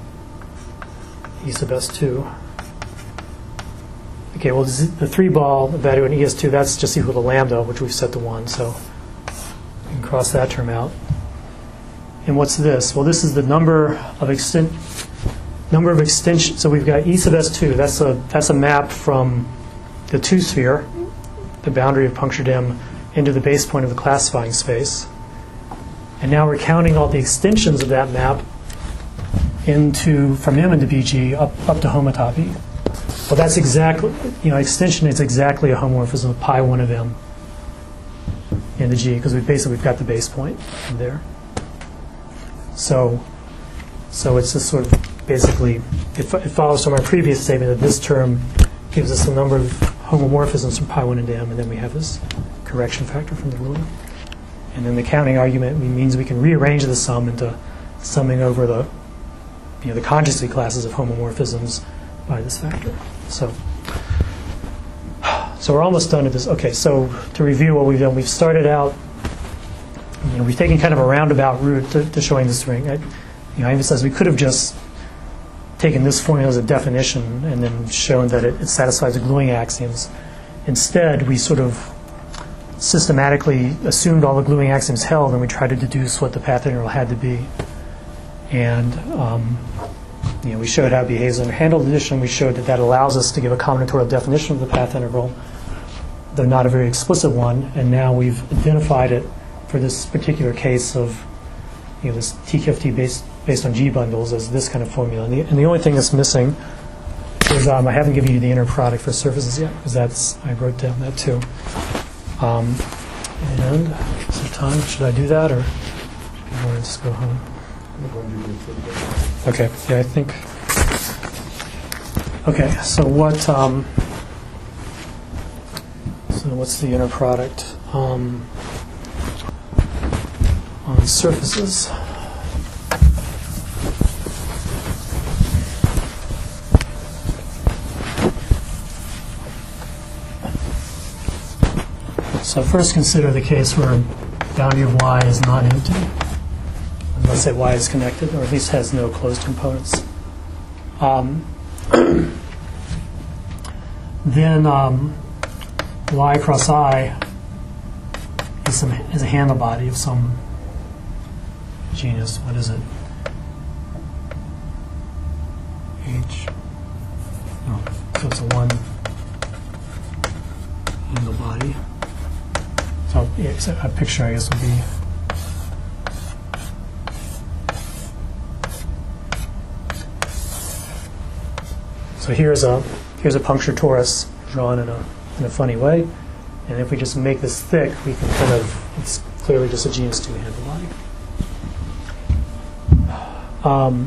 E sub S two. Okay, well, the three ball value in E S two, that's just equal to lambda, which we've set to one, so we can cross that term out. And what's this? Well, this is the number of extent number of extensions. So we've got E sub S two. That's a that's a map from the two sphere, the boundary of punctured M, into the base point of the classifying space. And now we're counting all the extensions of that map into from M into B G up up to homotopy. Well, that's exactly, you know, extension is exactly a homomorphism of pi one of M into G, because we basically we've got the base point from there. So, so it's just sort of basically it, it follows from our previous statement that this term gives us a number of homomorphisms from pi one into M, and then we have this correction factor from the ruling. And then the counting argument means we can rearrange the sum into summing over the, you know, the conjugacy classes of homomorphisms by this factor. So, so we're almost done with this. Okay, so to review what we've done, we've started out, you know, we've taken kind of a roundabout route to, to showing this ring. I, you know, I emphasize we could have just taken this formula as a definition and then shown that it, it satisfies the gluing axioms. Instead, we sort of systematically assumed all the gluing axioms held, and we tried to deduce what the path integral had to be. And um, you know, we showed how it behaves under handled addition. We showed that that allows us to give a combinatorial definition of the path integral, though not a very explicit one. And now we've identified it for this particular case of, you know, this T K F T based based on G bundles as this kind of formula. And the, and the only thing that's missing is um, I haven't given you the inner product for surfaces yet, because that's I wrote down that too. Um, and is there time? Should I do that, or do you want to just go home? Okay. Yeah, I think. Okay. So what? Um, so what's the inner product um, on surfaces? So first consider the case where boundary of Y is not empty. Let's say Y is connected, or at least has no closed components. Um, then um, Y cross I is, some, is a handle body of some genus. What is it? H. No. So it's a one handle body. So yeah, so a picture, I guess, would be so here's a here's a punctured torus drawn in a in a funny way, and if we just make this thick, we can kind of it's clearly just a genus two handle body. Um,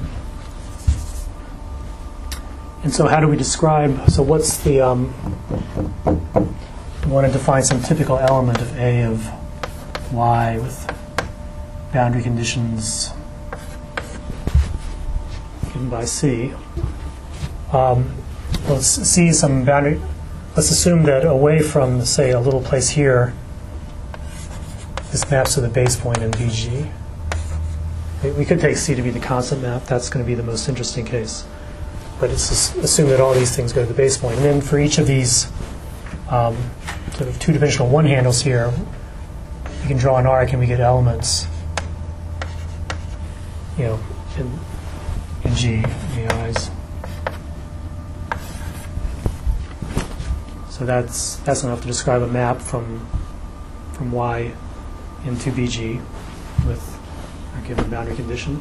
and so how do we describe, so what's the, um, we want to define some typical element of A of Y with boundary conditions given by C. Um, let's see some boundary, let's assume that away from, say, a little place here, this maps to the base point in B G. We could take C to be the constant map. That's going to be the most interesting case. But it's just assume that all these things go to the base point. And then for each of these um, sort of two-dimensional one-handles here, we can draw an arc and we get elements, you know, in, in G, the eyes. So that's that's enough to describe a map from from Y into B G with our given boundary condition.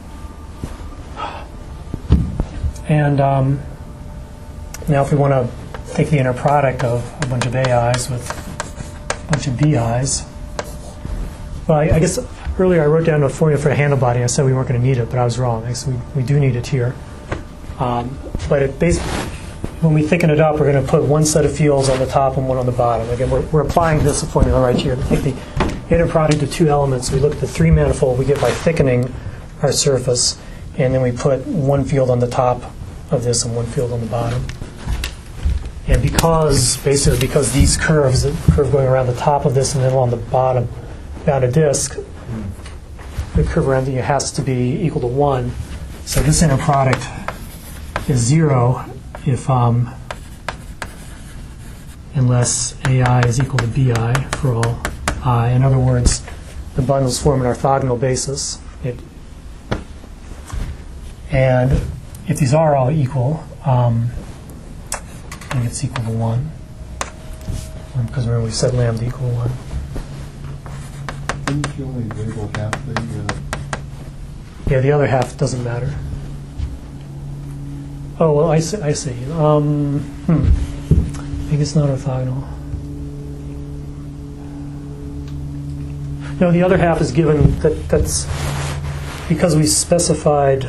And um, now if we want to take the inner product of a bunch of A Is with a bunch of B Is, well, I, I guess earlier I wrote down a formula for a handle body. I said we weren't going to need it, but I was wrong. I guess we, we do need it here. Um, but it basically, when we thicken it up, we're going to put one set of fields on the top and one on the bottom. Again, we're, we're applying this formula right here. Take the inner product of two elements. We look at the three manifold we get by thickening our surface, and then we put one field on the top of this and one field on the bottom. And because, basically, because these curves, the curve going around the top of this and then along the bottom, down a disk, the curve around it has to be equal to one. So this inner product is zero if, um, unless A I is equal to B I for all I. In other words, the bundles form an orthogonal basis. It, and if these are all equal, um, I think it's equal to one. Because remember we set lambda equal to one. Didn't you only label half the, uh, Yeah, the other half doesn't matter. Oh, well, I see. I see. Um, hmm. I think it's not orthogonal. No, the other half is given, that, that's because we specified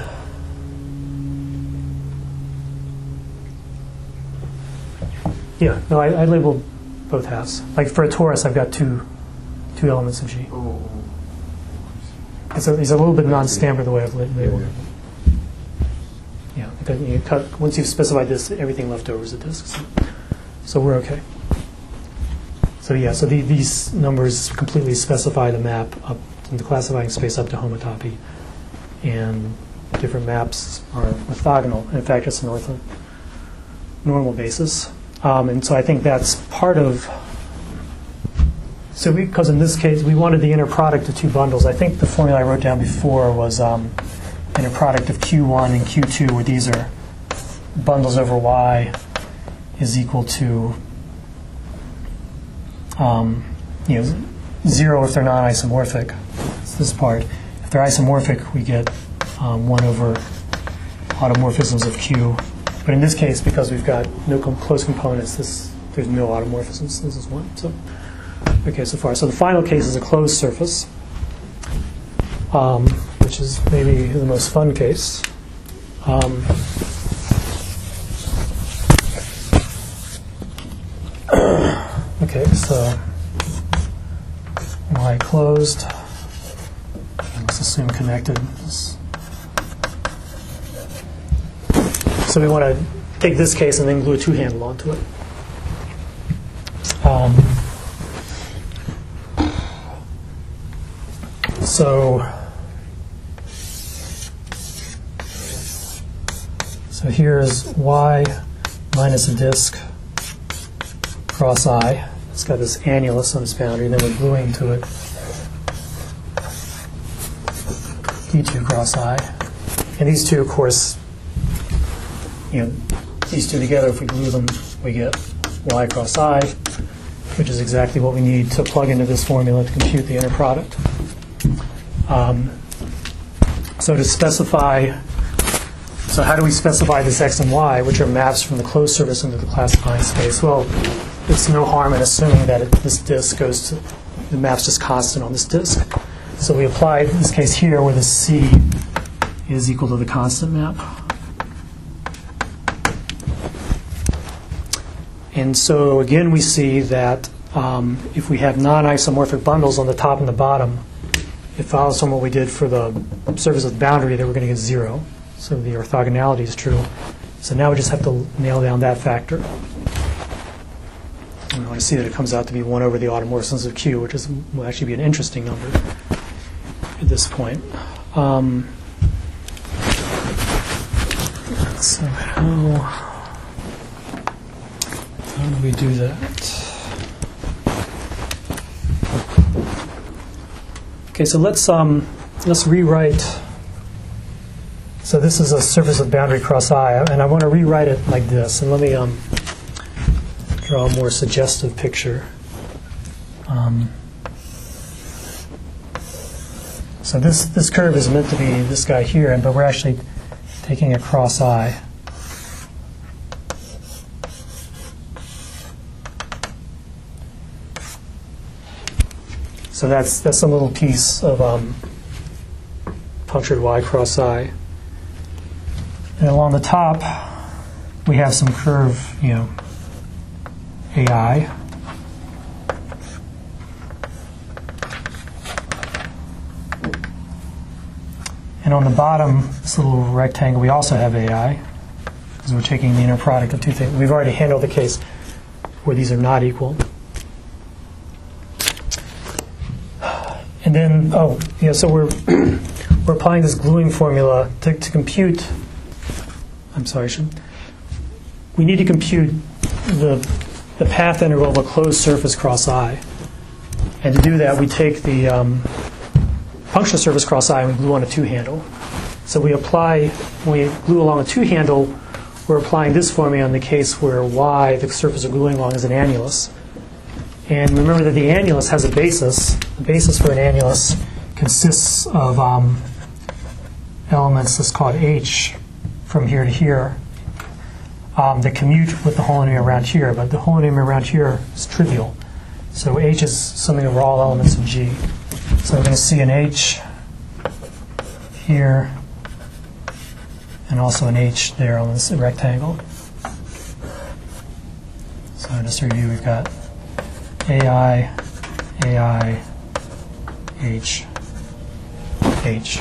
yeah, no, I, I labeled both halves. Like for a torus, I've got two two elements of G. oh, It's a, it's a little bit non-standard the way I've labeled it. Yeah, because you cut, once you've specified this, everything left over is a disk. So, so we're okay. So yeah, so the, these numbers completely specify the map up in the classifying space up to homotopy, and different maps are orthogonal. In fact, it's an ortho normal basis, um, and so I think that's part of. So because in this case we wanted the inner product of two bundles. I think the formula I wrote down before was um, inner product of Q one and Q two, where these are bundles over Y is equal to um, you know zero if they're non-isomorphic. It's this part. If they're isomorphic, we get um, one over automorphisms of Q. But in this case, because we've got no com close components, this there's no automorphisms. This is one. So okay, so far. So the final case is a closed surface, um, which is maybe the most fun case. Um, okay, so Y closed. Let's assume connected. So we want to take this case and then glue a two-handle onto it. Um, so, so here's Y minus a disk cross I. It's got this annulus on its boundary, then we're gluing to it D two cross I. And these two, of course, you know, these two together, if we glue them, we get y cross I, which is exactly what we need to plug into this formula to compute the inner product. Um, so to specify, so how do we specify this x and y, which are maps from the closed surface into the classifying space? Well, it's no harm in assuming that it, this disk goes to, the map's just constant on this disk. So we apply, in this case here, where the C is equal to the constant map. And so again, we see that um, if we have non-isomorphic bundles on the top and the bottom, it follows from what we did for the surface of the boundary that we're going to get zero. So the orthogonality is true. So now we just have to nail down that factor. And I see that it comes out to be one over the automorphisms of Q, which is, will actually be an interesting number at this point. Um, so how... How do we do that? Okay, so let's um, let's rewrite. So this is a surface of boundary cross I, and I want to rewrite it like this. And let me um, draw a more suggestive picture. Um, so this this curve is meant to be this guy here, but we're actually taking a cross I. So that's that's a little piece of um, punctured y cross I. And along the top, we have some curve, you know, A I. And on the bottom, this little rectangle, we also have A I, because we're taking the inner product of two things. We've already handled the case where these are not equal. And then, oh, yeah, so we're we're applying this gluing formula to, to compute. I'm sorry, should, we need to compute the the path integral of a closed surface cross I. And to do that, we take the um, puncture surface cross I and we glue on a two-handle. So we apply, when we glue along a two-handle, we're applying this formula in the case where y, the surface we're gluing along, is an annulus. And remember that the annulus has a basis. The basis for an annulus consists of um, elements that's called h from here to here um, that commute with the holonym around here, but the holonym around here is trivial. So h is summing over all elements of G. So we're going to see an h here and also an h there on this rectangle. So just to review, we've got A I, A I, H, H.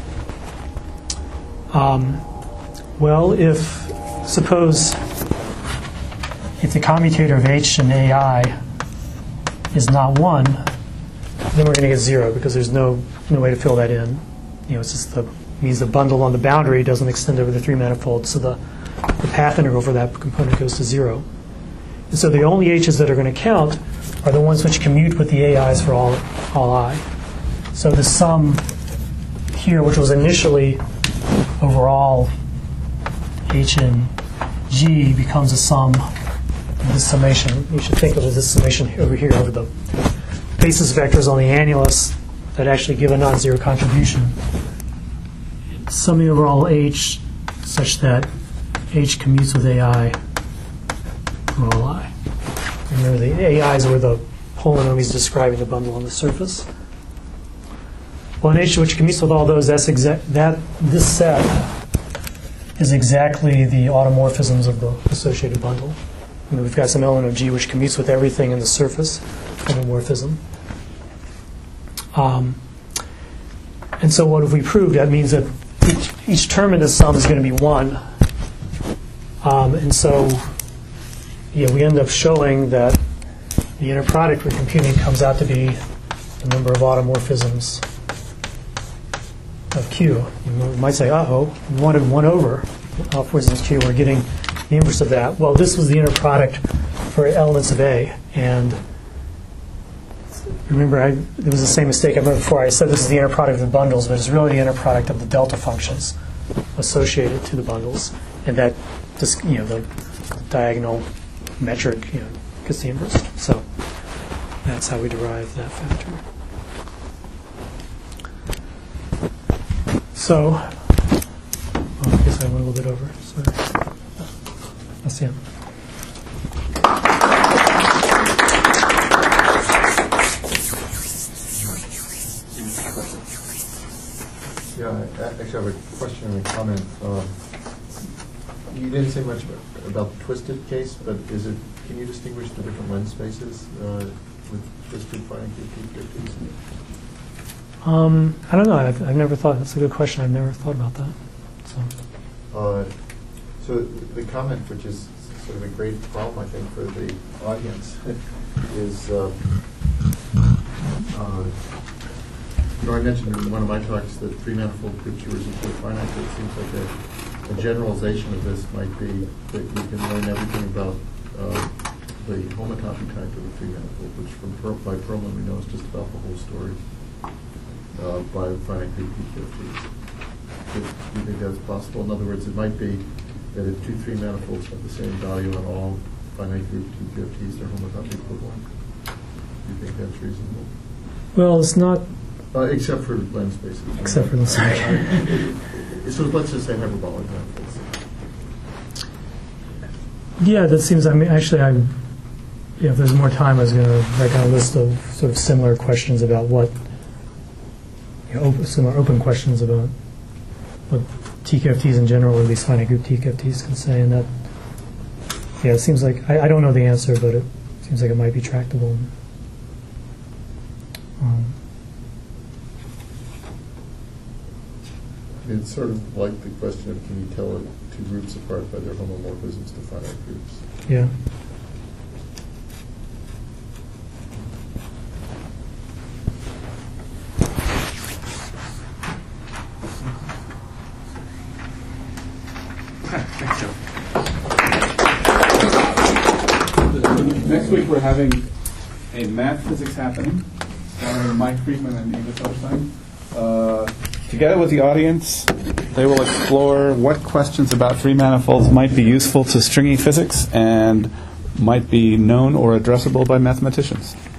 Um, well, if, suppose, if the commutator of H and A I is not one, then we're going to get zero because there's no no way to fill that in. You know, it's just the means the bundle on the boundary doesn't extend over the three manifold, so the, the path integral for that component goes to zero. And so the only H's that are going to count are the ones which commute with the A Is for all, all I. So the sum here, which was initially overall H and G, becomes a sum of this summation. You should think of it as this summation over here over the basis vectors on the annulus that actually give a non-zero contribution. Summing over all H such that H commutes with A I for all I. Remember, the A Is were the polynomials describing the bundle on the surface. Well, an H which commutes with all those, that's exact. That this set is exactly the automorphisms of the associated bundle. You know, we've got some element of G which commutes with everything in the surface homomorphism. Um, and so, what have we proved? That means that each, each term in this sum is going to be one. Um, and so, yeah, we end up showing that the inner product we're computing comes out to be the number of automorphisms of Q. You might say, uh-oh, we wanted one over automorphisms Q. We're getting the inverse of that. Well, this was the inner product for elements of A. And remember, I, there was the same mistake I remember before. I said this is the inner product of the bundles, but it's really the inner product of the delta functions associated to the bundles. And that just, you know, the diagonal metric, you know, gets the inverse. So that's how we derive that factor. So, oh, I guess I went a little bit over. Sorry. That's the end. Yeah, I I actually have a question and a comment. Um, You didn't say much about- about the twisted case, but is it, can you distinguish the different lens spaces uh, with twisted finite group T fifties? Um, I don't know. I've, I've never thought. That's a good question. I've never thought about that. So, Uh, So the comment, which is sort of a great problem, I think, for the audience, is, uh, uh, you know, I mentioned in one of my talks that three-manifold group G was equal to finite. It seems like a, a generalization of this might be that you can learn everything about uh, the homotopy type of the three-manifold, which from per- by Perlman we know is just about the whole story uh, by finite group T fifties. Do you think that's possible? In other words, it might be that if two three manifolds have the same value on all finite group T fifties, they're homotopy equivalent. Do you think that's reasonable? well, it's not. Uh, except for lens spaces. Except for the- sorry. So let's just say hyperbolic manifolds. Yeah, that seems. I mean, actually, I. Yeah, if there's more time, I was going to write down a list of sort of similar questions about what. You know, open, similar open questions about what T K F Ts in general, or at least finite group T K F Ts, can say, and that. Yeah, it seems like I, I don't know the answer, but it seems like it might be tractable. Um, It's sort of like the question of can you tell two groups apart by their homomorphisms to finite groups? yeah. Next week, we're having a math physics happening, starring Mike Friedman and Eva Felstein. Uh, together with the audience, they will explore what questions about three manifolds might be useful to stringy physics and might be known or addressable by mathematicians.